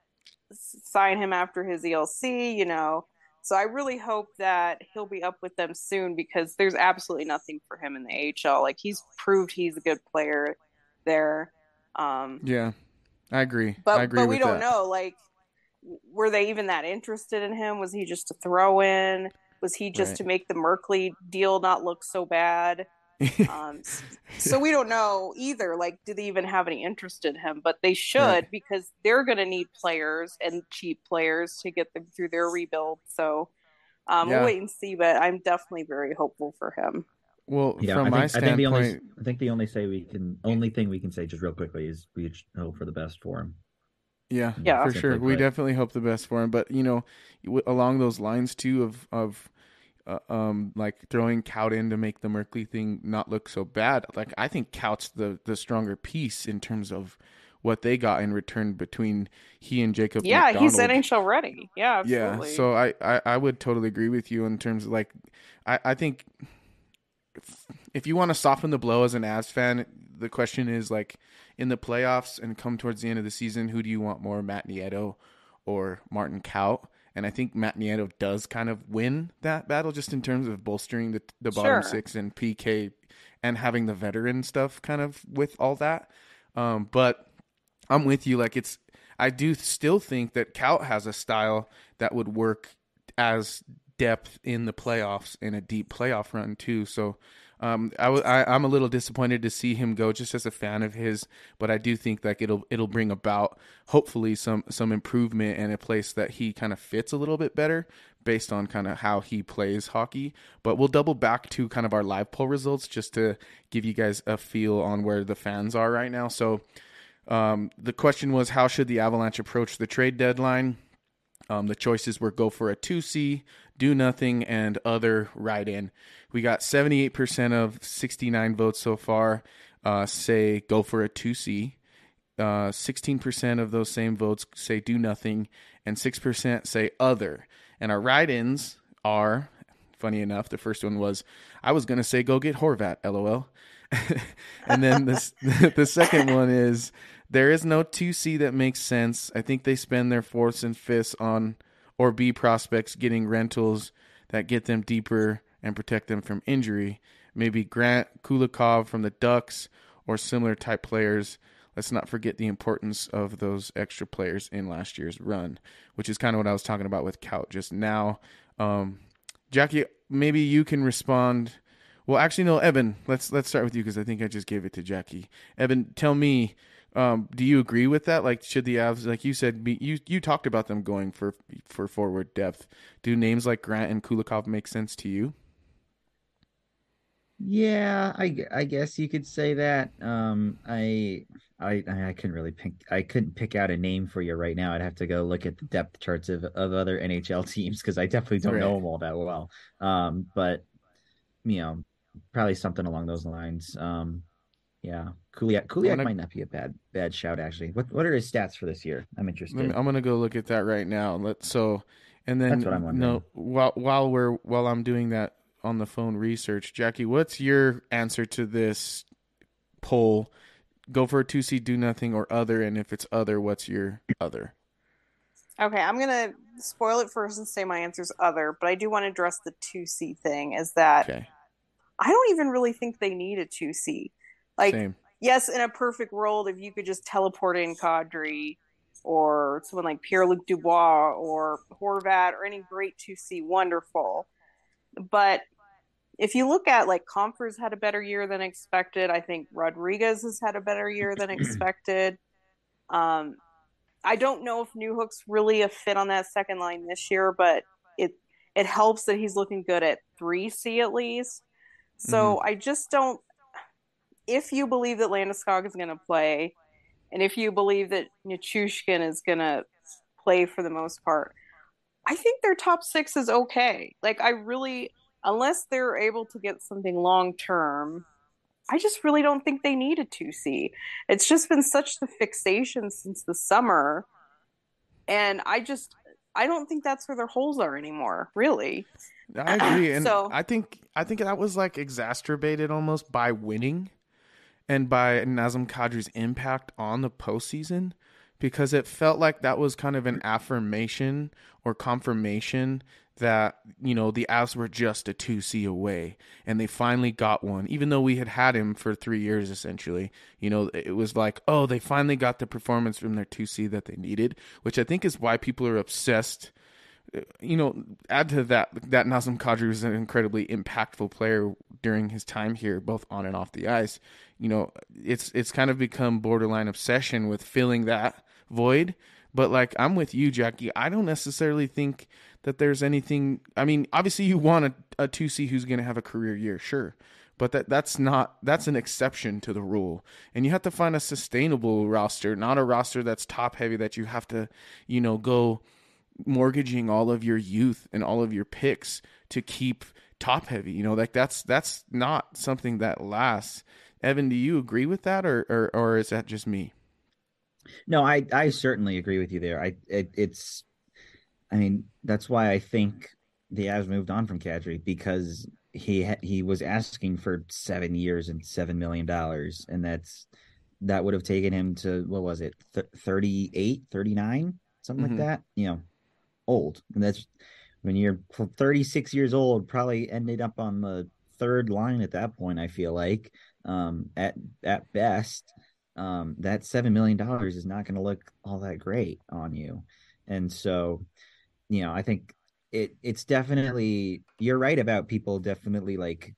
sign him after his E L C? You know, so I really hope that he'll be up with them soon because there's absolutely nothing for him in the A H L. Like, he's proved he's a good player there. Um, Yeah. I agree. but I agree but we with don't that. know. Like, were they even that interested in him? Was he just a throw in? Was he just Right. to make the Merkley deal not look so bad? Um, s- so we don't know either. Like, do they even have any interest in him? But they should Right. because they're going to need players and cheap players to get them through their rebuild. So um, Yeah. we'll wait and see. But I'm definitely very hopeful for him. Well, yeah, from I my think, I think the only standpoint, I think the only say we can only thing we can say just real quickly is we should hope for the best for him. yeah, Yeah. for Simply sure. We put. definitely hope the best for him. But, you know, w- along those lines, too, of, of uh, um, like throwing Kaut in to make the Merkley thing not look so bad, like, I think Kaut's the, the stronger piece in terms of what they got in return between he and Jacob Yeah, McDonald. he's N H L ready. Yeah, absolutely. Yeah, so I, I, I would totally agree with you in terms of, like, I, I think if, if you want to soften the blow as an Avs fan, the question is, like, in the playoffs and come towards the end of the season, who do you want more, Matt Nieto or Martin Kaut? And I think Matt Nieto does kind of win that battle just in terms of bolstering the the bottom Sure. six and P K and having the veteran stuff kind of with all that. Um, but I'm with you. Like, it's, I do still think that Kaut has a style that would work as depth in the playoffs in a deep playoff run too. So um, I, w- I, I'm a little disappointed to see him go just as a fan of his, but I do think like it'll, it'll bring about hopefully some, some improvement and a place that he kind of fits a little bit better based on kind of how he plays hockey. But we'll double back to kind of our live poll results just to give you guys a feel on where the fans are right now. So um, the question was, how should the Avalanche approach the trade deadline? Um, the choices were go for a two C, do nothing, and other write-in. We got seventy-eight percent of sixty-nine votes so far uh, say go for a two C. Uh, sixteen percent of those same votes say do nothing, and six percent say other. And our write-ins are, funny enough, the first one was, I was going to say go get Horvat, LOL. And then this, the second one is, there is no two C that makes sense. I think they spend their fourths and fifths on or B prospects getting rentals that get them deeper and protect them from injury. Maybe Grant Kulikov from the Ducks or similar type players. Let's not forget the importance of those extra players in last year's run, which is kind of what I was talking about with Kaut just now. Um, Jackie, maybe you can respond. Well, actually, no, Evan, let's let's start with you because I think I just gave it to Jackie. Evan, tell me, um, do you agree with that? Like, should the Avs, like you said, be, you you talked about them going for for forward depth. Do names like Grant and Kulikov make sense to you? Yeah, I, gu- I guess you could say that. Um, I I I couldn't really pick I couldn't pick out a name for you right now. I'd have to go look at the depth charts of, of other N H L teams because I definitely don't know Right. them all that well. Um, but you know, probably something along those lines. Um, yeah, Kuliak I'm Kuliak gonna might not be a bad bad shout actually. What what are his stats for this year? I'm let me, interested. I'm gonna go look at that right now. Let so, and That's what then I'm no, wondering. while while we're while I'm doing that on the phone research, Jackie, what's your answer to this poll? Go for a two C, do nothing, or other, and if it's other, what's your other? Okay, I'm gonna spoil it first and say my answer's other, but I do want to address the two C thing is that Okay, I don't even really think they need a two C. Like, same. yes, in a perfect world, if you could just teleport in Kadri or someone like Pierre-Luc Dubois or Horvat or any great two C, wonderful. But if you look at like Comfers had a better year than expected, I think Rodriguez has had a better year than expected. Um, I don't know if Newhook's really a fit on that second line this year, but it it helps that he's looking good at three C at least. Hmm. So I just don't. If you believe that Landeskog is going to play, and if you believe that Nichushkin is going to play for the most part, I think their top six is okay. Like I really, unless they're able to get something long term, I just really don't think they need a two C. It's just been such the fixation since the summer, and I just I don't think that's where their holes are anymore, really. I agree, and So I think I think that was like exacerbated almost by winning and by Nazem Kadri's impact on the postseason, because it felt like that was kind of an affirmation or confirmation that, you know, the Avs were just a two C away and they finally got one, even though we had had him for three years essentially. You know, it was like, oh, they finally got the performance from their two C that they needed, which I think is why people are obsessed. You know, add to that that Nazem Kadri was an incredibly impactful player during his time here, both on and off the ice. You know, it's it's kind of become borderline obsession with filling that void. But like I'm with you, Jackie. I don't necessarily think that there's anything. I mean, obviously you want a, a two C who's going to have a career year, sure. But that that's not that's an exception to the rule. And you have to find a sustainable roster, not a roster that's top heavy that you have to, you know, go mortgaging all of your youth and all of your picks to keep top heavy. You know, like that's that's not something that lasts. Evan, do you agree with that, or or, or is that just me? No, I I certainly agree with you there. I it, it's I mean, that's why I think the Avs moved on from Kadri because he he was asking for seven years and seven million dollars, and that's that would have taken him to what was it, th- thirty-eight, thirty-nine, something like Mm-hmm. that. You know, old, and that's when you're thirty-six years old. Probably ended up on the third line at that point. I feel like um, at at best, um, that seven million dollars is not going to look all that great on you, and so you know, I think it it's definitely you're right about people definitely like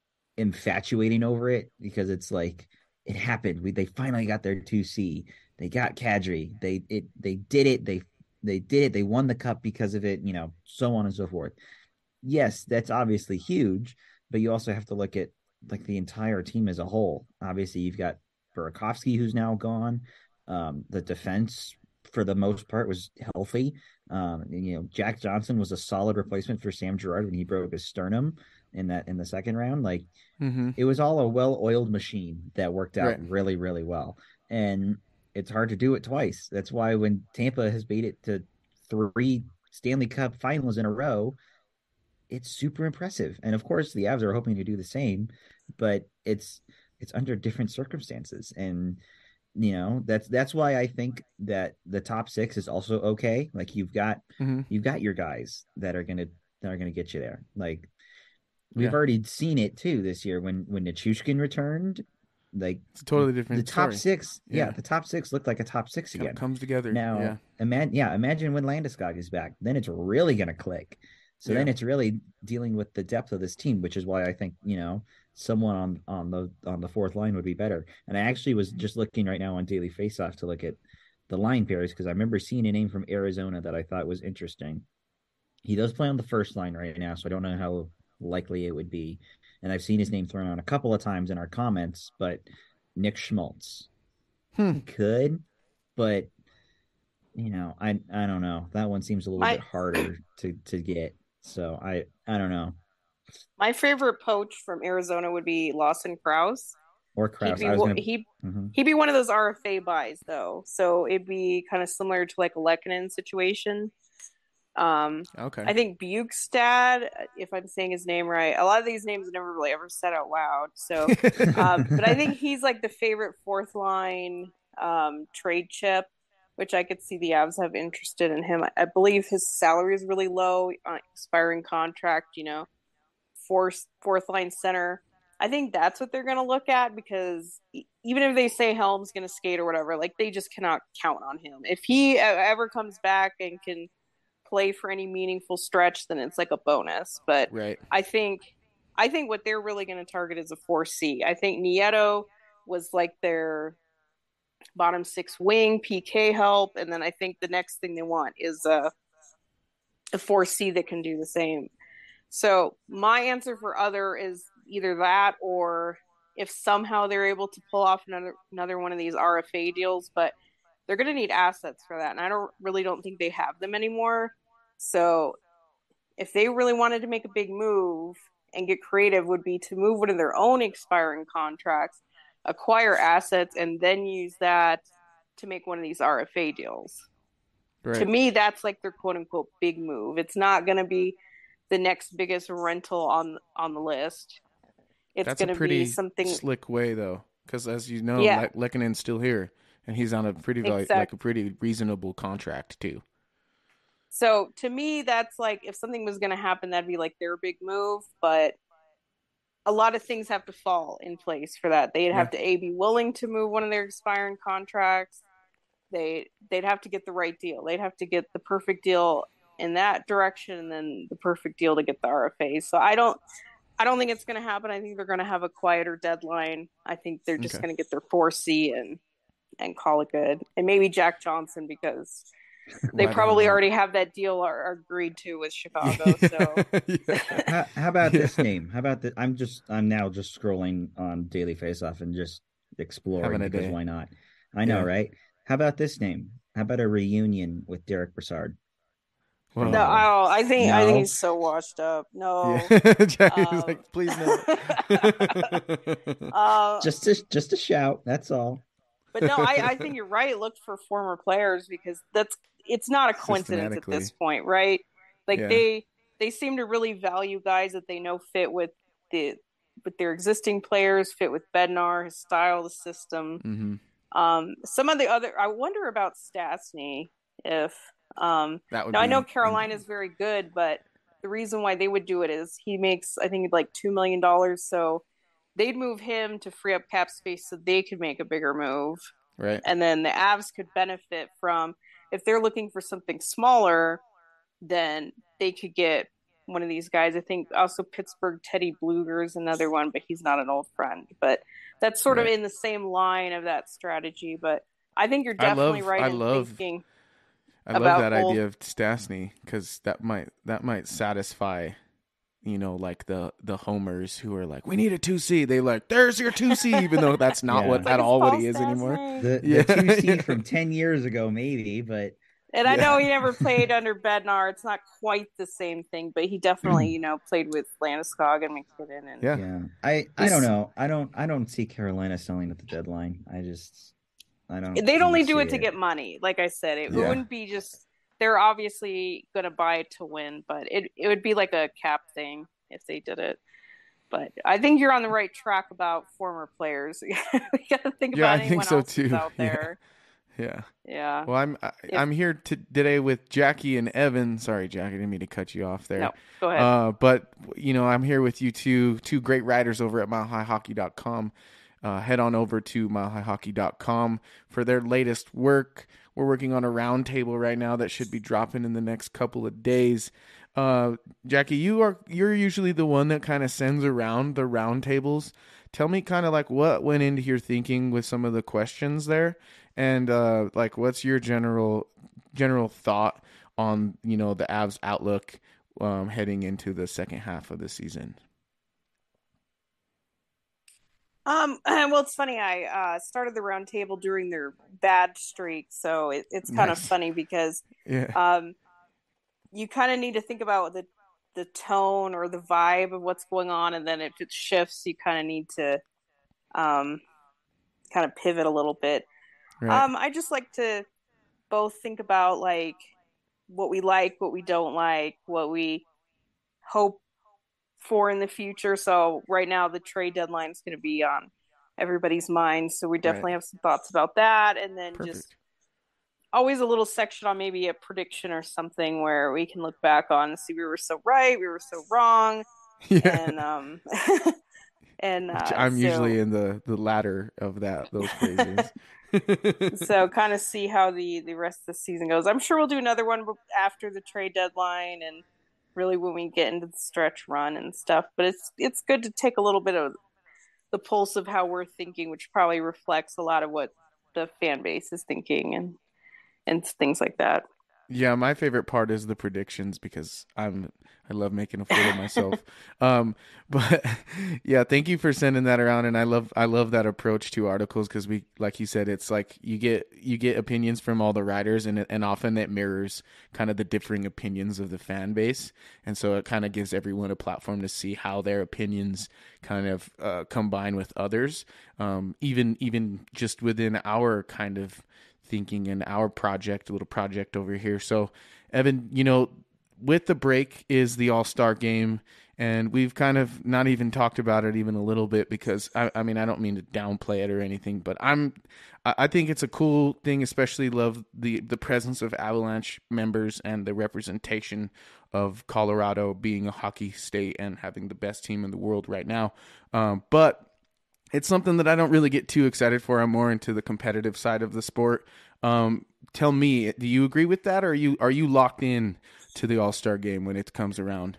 infatuating over it because it's like it happened. We they finally got their two C. They got Kadri. They it they did it. They they did it. They won the cup because of it, you know, so on and so forth. Yes, that's obviously huge, but you also have to look at like the entire team as a whole. Obviously, you've got Burakovsky who's now gone. Um, the defense for the most part was healthy. Um, and, you know, Jack Johnson was a solid replacement for Sam Girard when he broke his sternum in that in the second round. Like Mm-hmm. it was all a well-oiled machine that worked out Right. really, really well. And it's hard to do it twice. That's why when Tampa has made it to three Stanley Cup finals in a row, it's super impressive. And of course, the Avs are hoping to do the same, but it's it's under different circumstances. And you know, that's that's why I think that the top six is also okay. Like you've got Mm-hmm. you've got your guys that are gonna that are gonna get you there. Like we've Yeah, already seen it too this year when when Nichushkin returned. Like it's a totally the different top story. six, yeah, Yeah, the top six looked like a top six kind of again. comes together. Now, Yeah, imagine, yeah, imagine when Landeskog is back. Then it's really gonna click. So yeah. then it's really dealing with the depth of this team, which is why I think you know someone on on the on the fourth line would be better. And I actually was just looking right now on Daily Faceoff to look at the line pairs because I remember seeing a name from Arizona that I thought was interesting. He does play on the first line right now, so I don't know how likely it would be. and I've seen his name thrown out a couple of times in our comments, but Nick Schmaltz. Hmm. He could, but you know, I I don't know. That one seems a little My bit harder to to get. So I I don't know. my favorite poach from Arizona would be Lawson Krause. Or He'd Kraus. be I was gonna. he Mhm. he'd be one of those R F A buys though, so it'd be kind of similar to like a Lekanen situation. Um, Okay. I think Bukestad, if I'm saying his name right, a lot of these names I never really ever said out loud. So, um, but I think he's like the favorite fourth line um, trade chip, which I could see the Avs have interested in him. I believe his salary is really low on expiring contract. You know, fourth fourth line center. I think that's what they're going to look at because even if they say Helm's going to skate or whatever, like they just cannot count on him. If he ever comes back and can play for any meaningful stretch, then it's like a bonus. But Right. I think I think what they're really going to target is a four C. I think Nieto was like their bottom six wing, P K help, and then I think the next thing they want is a a four C that can do the same. So my answer for other is either that or if somehow they're able to pull off another another one of these R F A deals, but they're going to need assets for that, and I don't really don't think they have them anymore. So if they really wanted to make a big move and get creative, would be to move one of their own expiring contracts, acquire assets, and then use that to make one of these R F A deals. Right. To me, that's like their quote unquote big move. It's not going to be the next biggest rental on on the list. It's That's going a to pretty be something slick way, though, because as you know, Yeah. Le- Lekkonen's still here, and he's on a pretty val- Exact- like a pretty reasonable contract too. So to me, that's like if something was going to happen, that'd be like their big move. But a lot of things have to fall in place for that. They'd have Yeah. to a be willing to move one of their expiring contracts. They they'd have to get the right deal. They'd have to get the perfect deal in that direction, and then the perfect deal to get the R F A. So I don't I don't think it's going to happen. I think they're going to have a quieter deadline. I think they're just Okay. going to get their four C and and call it good. And maybe Jack Johnson because they Why probably not? already have that deal are, are agreed to with Chicago. So Yeah. How, how about Yeah. this name? How about the? I'm just. I'm now just scrolling on Daily Faceoff and just exploring Having a because day. why not? I know, Yeah. right? How about this name? How about a reunion with Derek Brassard? Well, no, I, I think I No. think he's so washed up. No. yeah. Jackie was Um, like, please no. uh, Just to just a shout. That's all. But no, I, I think you're right. Look for former players because that's it's not a coincidence at this Systematically. point, right? Like Yeah. they they seem to really value guys that they know fit with the with their existing players, fit with Bednar, his style, the system. hmm Um, some of the other, I wonder about Stastny if. Um, That would now be I know in- Carolina is very good, but the reason why they would do it is he makes I think like two million dollars, so they'd move him to free up cap space so they could make a bigger move. right. And then the Avs could benefit from if they're looking for something smaller, then they could get one of these guys. I think also Pittsburgh Teddy Bluger is another one, but he's not an old friend. But that's sort Right. of in the same line of that strategy. But I think you're I definitely love- right I in love- thinking. I love about that old- idea of Stastny because that might that might satisfy, you know, like the the homers who are like, we need a two C. They like, there's your two C, even though that's not Yeah. what It's like, at it's all what Paul he is anymore. Stastny. The, Yeah. the two C Yeah. from ten years ago, maybe, but And I Yeah. know he never played under Bednar. It's not quite the same thing, but he definitely, you know, played with Landeskog and McKinnon. And Yeah. yeah, I I He's- don't know. I don't I don't see Carolina selling at the deadline. I just I don't. they'd only don't do see it to get money. Like I said, it, Yeah. it wouldn't be just they're obviously going to buy it to win, but it it would be like a cap thing if they did it. But I think you're on the right track about former players. We got to think Yeah, about I anyone think so else who's too. out Yeah. there. Yeah. Yeah. Well, I'm I, I'm here to, today with Jackie and Evan. Sorry, Jackie, I didn't mean to cut you off there. No, go ahead. Uh, but you know, I'm here with you two, two great writers over at mile high hockey dot com. Uh, head on over to mile high hockey dot com for their latest work. We're working on a roundtable right now that should be dropping in the next couple of days. Uh, Jackie, you are you're usually the one that kind of sends around the roundtables. Tell me kind of like what went into your thinking with some of the questions there, and uh, like what's your general general thought on, you know, the Avs outlook um, heading into the second half of the season. Um, well, it's funny. I uh, started the round table during their bad streak, so it, it's kind of Nice. funny because Yeah. um, you kind of need to think about the the tone or the vibe of what's going on, and then if it shifts, you kind of need to um, kind of pivot a little bit. Right. Um, I just like to both think about like what we like, what we don't like, what we hope for in the future. So right now the trade deadline is going to be on everybody's mind. So we Right. definitely have some thoughts about that. And then just Perfect. always a little section on maybe a prediction or something where we can look back on and see we were so right, we were so wrong. Yeah. And um and Which uh I'm usually so in the the latter of that those phrases. so kind of see how the the rest of the season goes. I'm sure we'll do another one after the trade deadline and really when we get into the stretch run and stuff. But it's it's good to take a little bit of the pulse of how we're thinking, which probably reflects a lot of what the fan base is thinking and and things like that. Yeah, my favorite part is the predictions because I'm I love making a fool of myself. Um, but yeah, thank you for sending that around, and I love I love that approach to articles because we, like you said, it's like you get you get opinions from all the writers, and it, and often it mirrors kind of the differing opinions of the fan base, and so it kind of gives everyone a platform to see how their opinions kind of uh, combine with others, um, even even just within our kind of thinking in our project, a little project over here. So, Evan, you know, with the break is the All Star game, and we've kind of not even talked about it even a little bit because I, I mean I don't mean to downplay it or anything, but I'm I think it's a cool thing. Especially love the the presence of Avalanche members and the representation of Colorado being a hockey state and having the best team in the world right now. Um, but it's something that I don't really get too excited for. I'm more into the competitive side of the sport. Um, tell me, do you agree with that, or are you are you locked in to the All Star game when it comes around?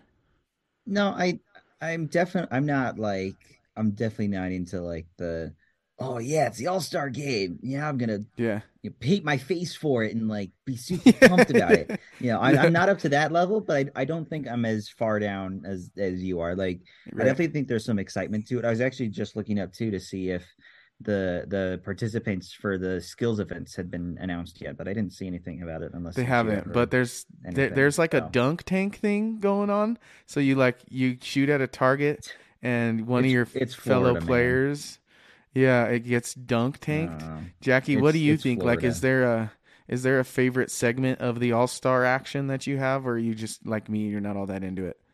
No, I I'm definitely I'm not like I'm definitely not into like the oh yeah, it's the All-Star game. Yeah, I'm gonna Yeah, you know, paint my face for it and like be super pumped about it. You know, I, yeah, I'm not up to that level, but I, I don't think I'm as far down as as you are. Like, I right. definitely think there's some excitement to it. I was actually just looking up too to see if the the participants for the skills events had been announced yet, but I didn't see anything about it unless They since you had haven't, but heard there's there, anything. there's like a So dunk tank thing going on. So you like you shoot at a target, and one of it's your it's fellow Florida, man. players, yeah, it gets dunk tanked. Uh, Jackie, what do it's you it's think? Like, is Florida. there a is there a favorite segment of the All Star action that you have, or are you just like me, you're not all that into it?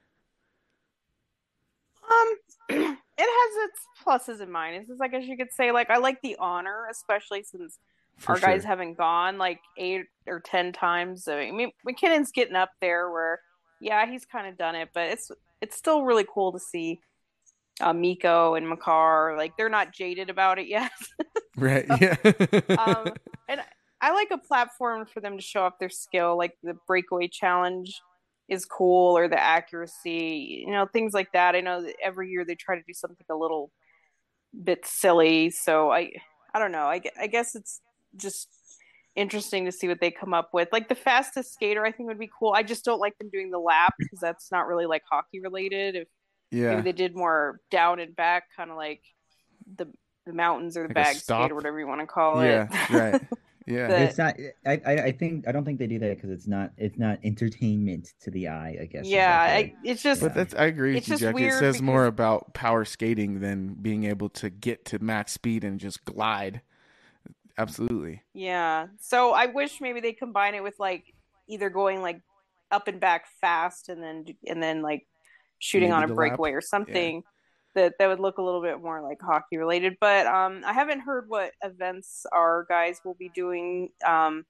Um, it has its pluses and minuses, I guess you could say. Like, I like the honor, especially since For our guys sure. haven't gone like eight or ten times. I mean, McKinnon's getting up there where, yeah, he's kind of done it, but it's it's still really cool to see uh, Miko and Makar. Like, they're not jaded about it yet. Right. So, Yeah. um, and I like a platform for them to show off their skill, like the breakaway challenge is cool, or the accuracy, you know, things like that. I know that every year they try to do something a little bit silly, so I, I don't know. I, I guess it's just interesting to see what they come up with. Like the fastest skater, I think would be cool. I just don't like them doing the lap because that's not really like hockey related. If maybe Yeah. they did more down and back, kind of like the the mountains or the Like a bag skate or stop. whatever you want to call it. Yeah. Right. Yeah. the It's not. I I, I think I don't think they do that because it's not it's not entertainment to the eye. I guess is yeah, like a I, it's just But yeah. that's I agree with it's you, just Jackie. It weird says more because about power skating than being able to get to max speed and just glide. Absolutely. yeah. So I wish maybe they combine it with like either going like up and back fast and then and then like shooting Maybe on a the lap. breakaway or Yeah. something that that would look a little bit more like hockey related. But um, I haven't heard what events our guys will be doing. Um,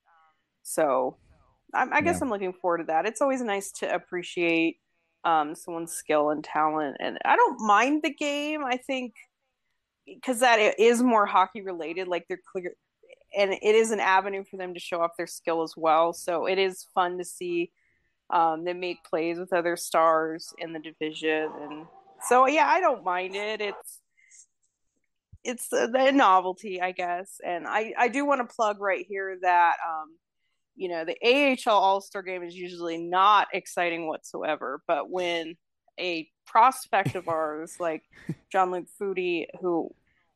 so I, I Yeah. guess I'm looking forward to that. It's always nice to appreciate um someone's skill and talent, and I don't mind the game. I think because that it is more hockey related, like they're clear and it is an avenue for them to show off their skill as well. So it is fun to see um, them make plays with other stars in the division, and so yeah, I don't mind it. It's it's the, the novelty, I guess, and I I do want to plug right here that um, you know the A H L All Star Game is usually not exciting whatsoever, but when a prospect of ours like John Luke Foodie, who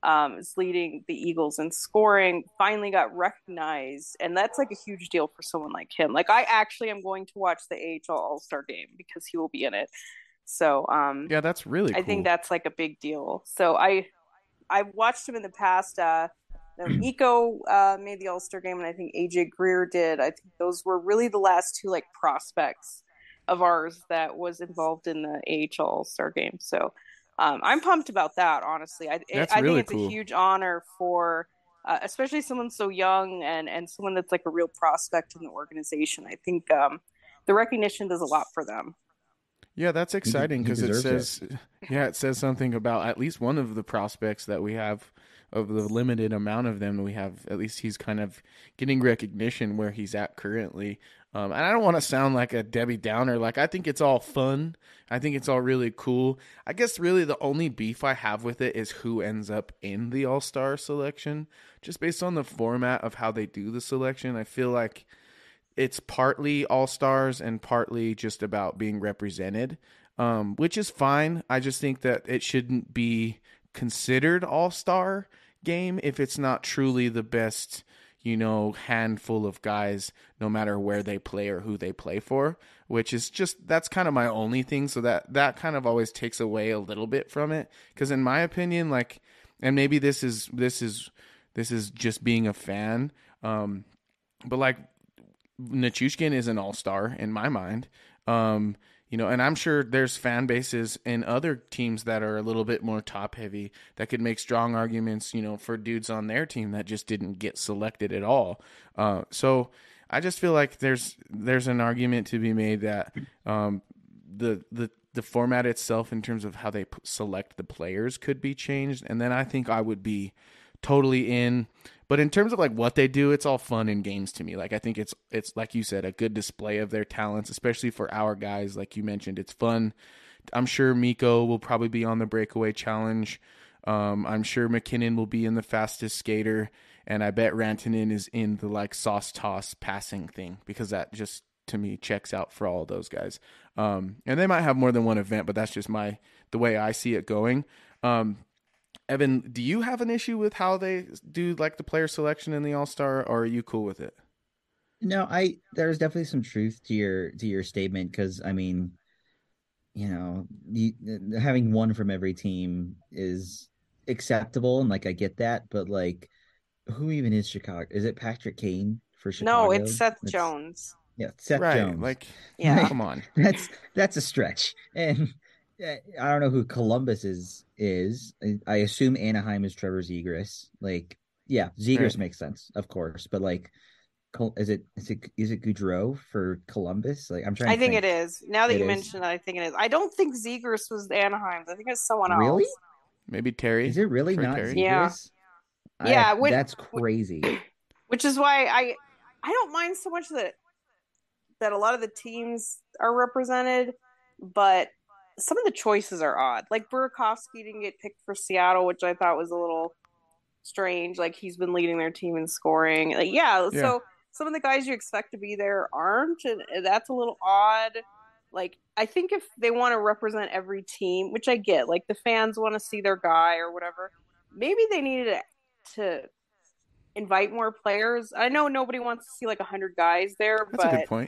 um, is leading the Eagles in scoring, finally got recognized. And that's like a huge deal for someone like him. Like, I actually am going to watch the A H L All-Star game because he will be in it. So, um, yeah, that's really cool. I think that's like a big deal. So I, I've watched him in the past. Uh, you know, Nico uh, made the All-Star game, and I think A J Greer did. I think those were really the last two like prospects of ours that was involved in the A H L All-Star game. So um, I'm pumped about that, honestly. I, that's I really think it's cool. a huge honor for, uh, especially someone so young and, and someone that's like a real prospect in the organization. I think um, the recognition does a lot for them. Yeah, that's exciting because it says, it. yeah, it says something about at least one of the prospects that we have, of the limited amount of them we have. At least he's kind of getting recognition where he's at currently. Um, and I don't want to sound like a Debbie Downer. Like, I think it's all fun. I think it's all really cool. I guess really the only beef I have with it is who ends up in the All-Star selection. Just based on the format of how they do the selection, I feel like it's partly All-Stars and partly just about being represented, um, which is fine. I just think that it shouldn't be considered All-Star game if it's not truly the best, you know, handful of guys, no matter where they play or who they play for, which is just, that's kind of my only thing. So that, that kind of always takes away a little bit from it. Cause in my opinion, like, and maybe this is, this is, this is just being a fan. Um, but like Nichushkin is an all-star in my mind. Um, You know, and I'm sure there's fan bases in other teams that are a little bit more top heavy that could make strong arguments, you know, for dudes on their team that just didn't get selected at all. Uh, so I just feel like there's there's an argument to be made that um, the the the format itself in terms of how they p- select the players could be changed, and then I think I would be totally in. But in terms of like what they do, it's all fun and games to me. Like, I think it's, it's like you said, a good display of their talents, especially for our guys. Like you mentioned, it's fun. I'm sure Mikko will probably be on the breakaway challenge. Um, I'm sure McKinnon will be in the fastest skater. And I bet Rantanen is in the like sauce toss passing thing, because that just, to me, checks out for all of those guys. Um, and they might have more than one event, but that's just my, the way I see it going. Um, Evan, do you have an issue with how they do like the player selection in the All-Star, or are you cool with it? No, I there's definitely some truth to your to your statement, because I mean, you know, the, the, having one from every team is acceptable, and like I get that, but like, who even is Chicago? Is it Patrick Kane for Chicago? No, it's Seth That's, Jones. Yeah, Seth right, Jones. Like, yeah, come on, that's that's a stretch, and I don't know who Columbus is. Is I assume Anaheim is Trevor Zegras. Like, yeah, Zegras right. makes sense, of course, but like, is it is it is it Goudreau for Columbus? Like, I'm trying. I to think, think it is. Now that it you is. mentioned it, I think it is. I don't think Zegras was Anaheim's. I think it's someone Really? else. Maybe Terry. Is it really Troy not Terry? Zegras? Yeah, yeah. I, Which, that's crazy. Which is why I I don't mind so much that that a lot of the teams are represented, but some of the choices are odd. Like Burakovsky didn't get picked for Seattle, which I thought was a little strange. Like, he's been leading their team in scoring. Like, yeah, Yeah. so some of the guys you expect to be there aren't, and that's a little odd. Like, I think if they want to represent every team, which I get, like the fans want to see their guy or whatever, maybe they needed to invite more players. I know nobody wants to see like a hundred guys there, That's but a good point.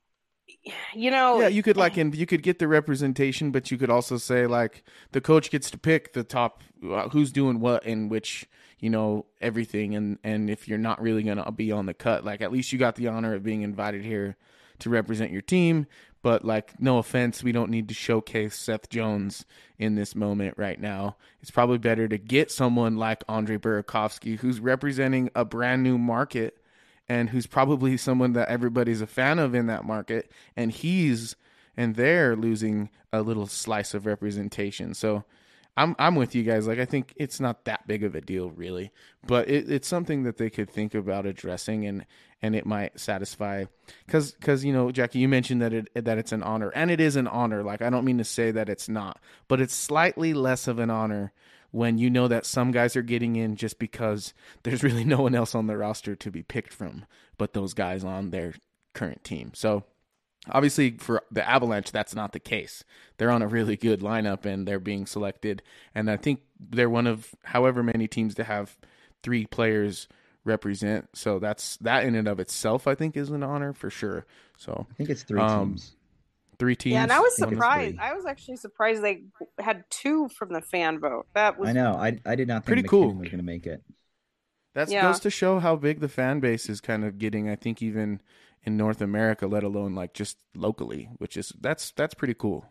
you know, Yeah, you could like, in, you could get the representation, but you could also say like the coach gets to pick the top, uh, who's doing what in which, you know, everything. And, and if you're not really going to be on the cut, like at least you got the honor of being invited here to represent your team. But like, no offense, we don't need to showcase Seth Jones in this moment right now. It's probably better to get someone like Andre Burakovsky, who's representing a brand new market and who's probably someone that everybody's a fan of in that market, and he's and they're losing a little slice of representation. So I'm I'm with you guys. Like, I think it's not that big of a deal, really, but it, it's something that they could think about addressing, and and it might satisfy. Because because you know, Jackie, you mentioned that it that it's an honor, and it is an honor. Like, I don't mean to say that it's not, but it's slightly less of an honor when you know that some guys are getting in just because there's really no one else on the roster to be picked from but those guys on their current team. So Obviously, for the Avalanche, that's not the case. They're on a really good lineup, and they're being selected. And I think they're one of however many teams to have three players represent. So that's that in and of itself, I think, is an honor for sure. So I think it's three um, teams. Three teams. Yeah, and I was I think it's surprised. three. I was actually surprised they had two from the fan vote. That was I know. I I did not think Pretty McKinnon cool. was going to make it. That Yeah. goes to show how big the fan base is kind of getting, I think, even in North America, let alone like just locally, which is that's that's pretty cool.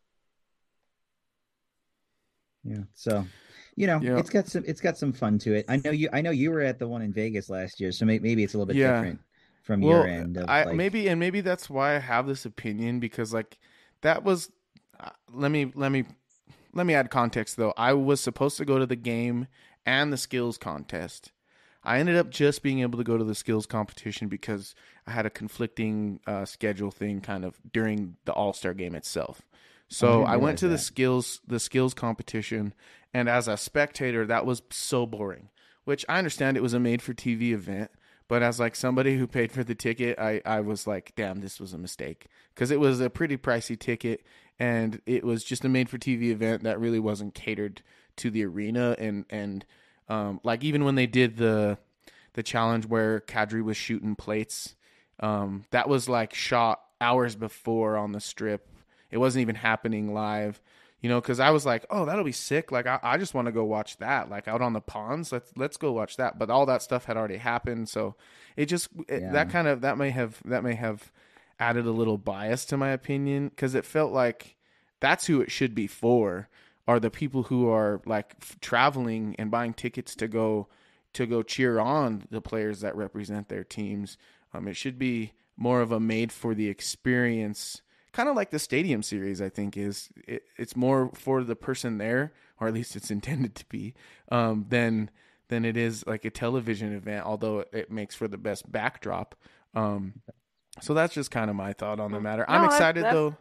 Yeah. So, you know, Yeah. it's got some it's got some fun to it. I know you I know you were at the one in Vegas last year, so may, maybe it's a little bit Yeah. different from Well, your end. Of, I like, maybe and maybe that's why I have this opinion, because like that was uh, let me let me let me add context though. I was supposed to go to the game and the skills contest. I ended up just being able to go to the skills competition because I had a conflicting uh, schedule thing kind of during the All-Star game itself. So didn't I went realize to the that. skills the skills competition, and as a spectator, that was so boring. Which I understand it was a made-for-T V event, but as like somebody who paid for the ticket, I, I was like, damn, this was a mistake, because it was a pretty pricey ticket, and it was just a made-for-T V event that really wasn't catered to the arena, and and um, like even when they did the the challenge where Kadri was shooting plates, um, that was like shot hours before on the strip. It wasn't even happening live, you know, because I was like, oh, that'll be sick. Like, I, I just want to go watch that, like out on the ponds. Let's let's go watch that. But all that stuff had already happened, so it just it, Yeah. that kind of that may have that may have added a little bias to my opinion, because it felt like that's who it should be for, are the people who are like f- traveling and buying tickets to go to go cheer on the players that represent their teams. Um, it should be more of a made for the experience, kind of like the Stadium Series. I think is it, it's more for the person there, or at least it's intended to be, um, than than it is like a television event. Although it, it makes for the best backdrop. Um, so that's just kind of my thought on the matter. I'm No, that- excited that- though.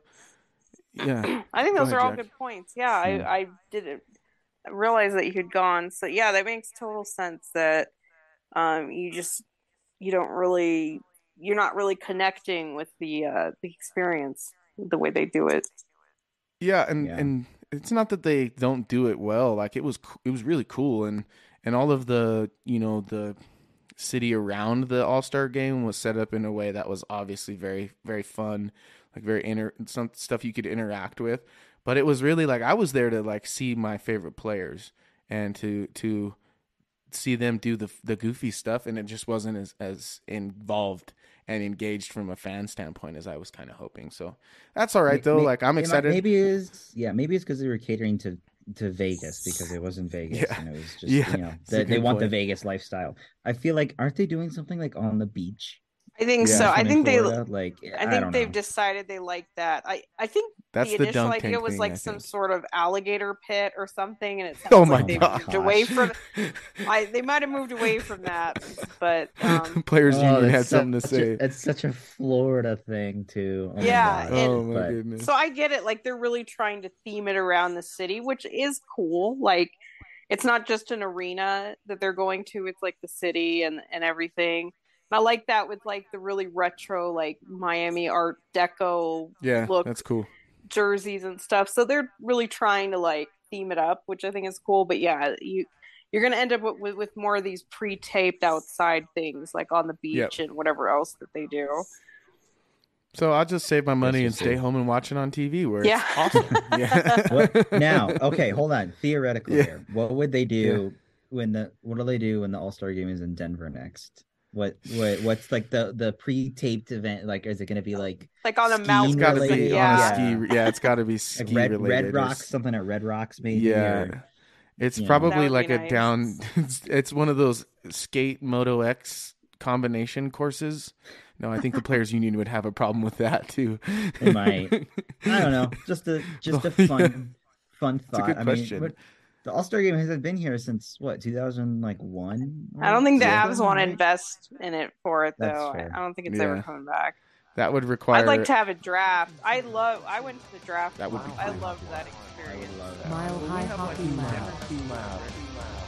Yeah, I think Go those ahead, are all Jack. good points. Yeah, Yeah. I, I didn't realize that you had gone. So yeah, that makes total sense that um you just you don't really you're not really connecting with the uh the experience the way they do it. Yeah, and Yeah. and it's not that they don't do it well. Like it was, co- it was really cool, and and all of the you know the city around the All Star game was set up in a way that was obviously very very fun, like very inter some stuff you could interact with. But it was really like I was there to like see my favorite players and to to see them do the the goofy stuff, and it just wasn't as as involved and engaged from a fan standpoint as I was kind of hoping. So that's all right though. May- Like I'm it might- excited. Maybe it is yeah, maybe it's because they were catering to to Vegas, because it was in Vegas Yeah. and it was just Yeah, you know it's a they, they good want the point. Vegas lifestyle. I feel like aren't they doing something like on the beach? I think Yeah. so. I in think they Florida? like I I, think don't they've know. decided they like that. I I think That's the the initial dunk idea tank was thing, like I some think. sort of alligator pit or something, and it sounds Oh my like they've gosh. moved away from. I they might have moved away from that, but um, Players Oh, Union that's had something to such say. A, it's such a Florida thing too. Oh my Yeah, gosh. and- Oh my But- goodness. so I get it. Like they're really trying to theme it around the city, which is cool. Like it's not just an arena that they're going to; it's like the city and and everything. And I like that with like the really retro, like Miami Art Deco yeah, look that's cool. jerseys and stuff. So they're really trying to like theme it up, which I think is cool. But yeah, you you're gonna end up with with, with more of these pre-taped outside things, like on the beach Yep. and whatever else that they do. So I'll just save my money and just stay it. home and watch it on T V where Yeah. it's awesome. Yeah. What now? Okay, hold on. Theoretically, Yeah. here, what would they do when the what do they do when the All Star game is in Denver next? What what what's like the the pre-taped event? Like, is it going to be like Like on a Skiing mountain. It's got to be related? yeah. on a ski. Yeah, it's got to be ski like Red related. Red Rocks, It's- something at Red Rocks maybe? Yeah. or- It's Yeah. That probably would like be a nice. down. It's, it's one of those skate Moto X combination courses. No, I think the Players Union would have a problem with that too. They might. I don't know. Just a just a Yeah. fun fun a thought. good I mean, question. what- the All Star game hasn't been here since what two thousand like one. I don't think the Yeah. Avs want to Right? invest in it for it That's though. I, fair. I don't think it's Yeah. ever coming back. That would require. I'd like to have a draft. I love. I went to the draft. That would be I cool. loved that I experience. would love that. Mile High Hockey Lab.